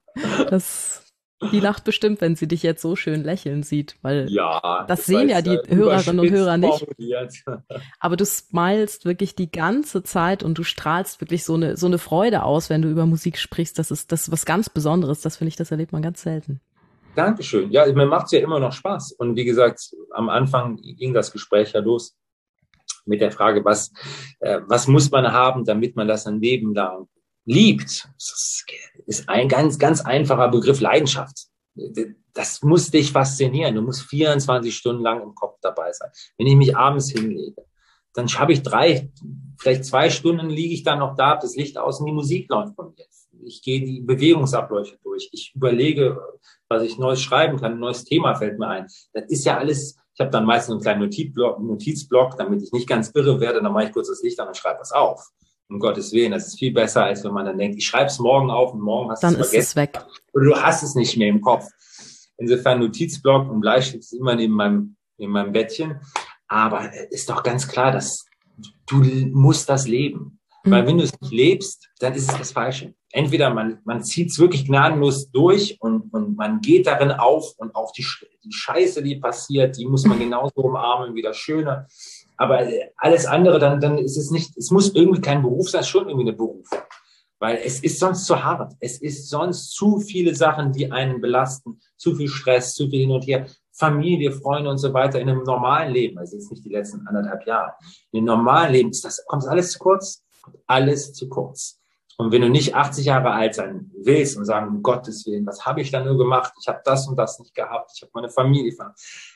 Das Die lacht bestimmt, wenn sie dich jetzt so schön lächeln sieht, weil ja, das, das sehen ja die Hörerinnen und Hörer nicht. Aber du smilest wirklich die ganze Zeit und du strahlst wirklich so eine, so eine Freude aus, wenn du über Musik sprichst. Das ist, das ist was ganz Besonderes. Das finde ich, das erlebt man ganz selten. Dankeschön. Ja, mir macht es ja immer noch Spaß. Und wie gesagt, am Anfang ging das Gespräch ja los mit der Frage, was, äh, was muss man haben, damit man das ein Leben lang liebt. Das ist ein ganz, ganz einfacher Begriff, Leidenschaft. Das muss dich faszinieren. Du musst vierundzwanzig Stunden lang im Kopf dabei sein. Wenn ich mich abends hinlege, dann habe ich drei, vielleicht zwei Stunden liege ich dann noch da, das Licht aus und die Musik läuft von mir. Ich gehe die Bewegungsabläufe durch. Ich überlege, was ich Neues schreiben kann. Ein neues Thema fällt mir ein. Das ist ja alles, ich habe dann meistens einen kleinen Notizblock, Notizblock, damit ich nicht ganz irre werde. Dann mache ich kurz das Licht an und schreibe was auf. Um Gottes Willen, das ist viel besser, als wenn man dann denkt, ich schreibe es morgen auf und morgen hast du es vergessen. Dann ist es weg. Oder du hast es nicht mehr im Kopf. Insofern Notizblock und Bleistift ist immer neben meinem, neben meinem Bettchen. Aber ist doch ganz klar, dass du musst das leben. Mhm. Weil wenn du es nicht lebst, dann ist es das Falsche. Entweder man, man zieht es wirklich gnadenlos durch und, und man geht darin auf und auch die, die Scheiße, die passiert, die muss man genauso umarmen wie das Schöne. Aber alles andere, dann, dann ist es nicht, es muss irgendwie kein Beruf sein, schon irgendwie eine Berufung. Weil es ist sonst zu hart. Es ist sonst zu viele Sachen, die einen belasten. Zu viel Stress, zu viel hin und her. Familie, Freunde und so weiter in einem normalen Leben. Also jetzt nicht die letzten anderthalb Jahre. In einem normalen Leben ist das, kommt alles zu kurz. Kommt alles zu kurz. Und wenn du nicht achtzig Jahre alt sein willst und sagen, um Gottes Willen, was habe ich da nur gemacht? Ich habe das und das nicht gehabt. Ich habe meine Familie verloren.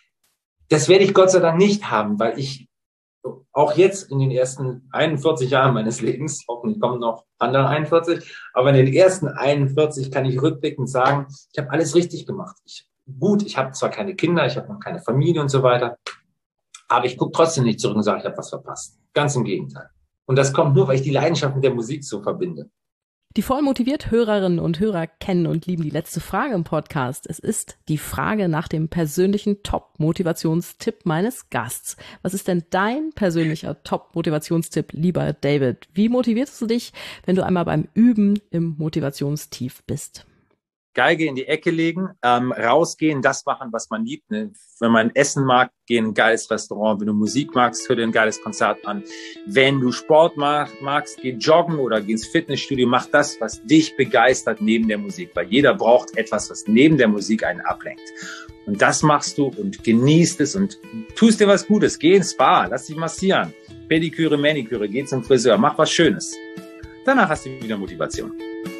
Das werde ich Gott sei Dank nicht haben, weil ich auch jetzt in den ersten einundvierzig Jahren meines Lebens, hoffentlich kommen noch andere einundvierzig, aber in den ersten einundvierzig kann ich rückblickend sagen, ich habe alles richtig gemacht. Ich, gut, ich habe zwar keine Kinder, ich habe noch keine Familie und so weiter, aber ich gucke trotzdem nicht zurück und sage, ich habe was verpasst. Ganz im Gegenteil. Und das kommt nur, weil ich die Leidenschaft mit der Musik so verbinde. Die voll motiviert Hörerinnen und Hörer kennen und lieben die letzte Frage im Podcast. Es ist die Frage nach dem persönlichen Top-Motivationstipp meines Gasts. Was ist denn dein persönlicher Top-Motivationstipp, lieber David? Wie motivierst du dich, wenn du einmal beim Üben im Motivationstief bist? Geige in die Ecke legen, ähm, rausgehen, das machen, was man liebt. Ne? Wenn man Essen mag, geh in ein geiles Restaurant. Wenn du Musik magst, hör dir ein geiles Konzert an. Wenn du Sport mag, magst, geh joggen oder geh ins Fitnessstudio. Mach das, was dich begeistert neben der Musik. Weil jeder braucht etwas, was neben der Musik einen ablenkt. Und das machst du und genießt es und tust dir was Gutes. Geh ins Spa, lass dich massieren. Pediküre, Maniküre, geh zum Friseur, mach was Schönes. Danach hast du wieder Motivation.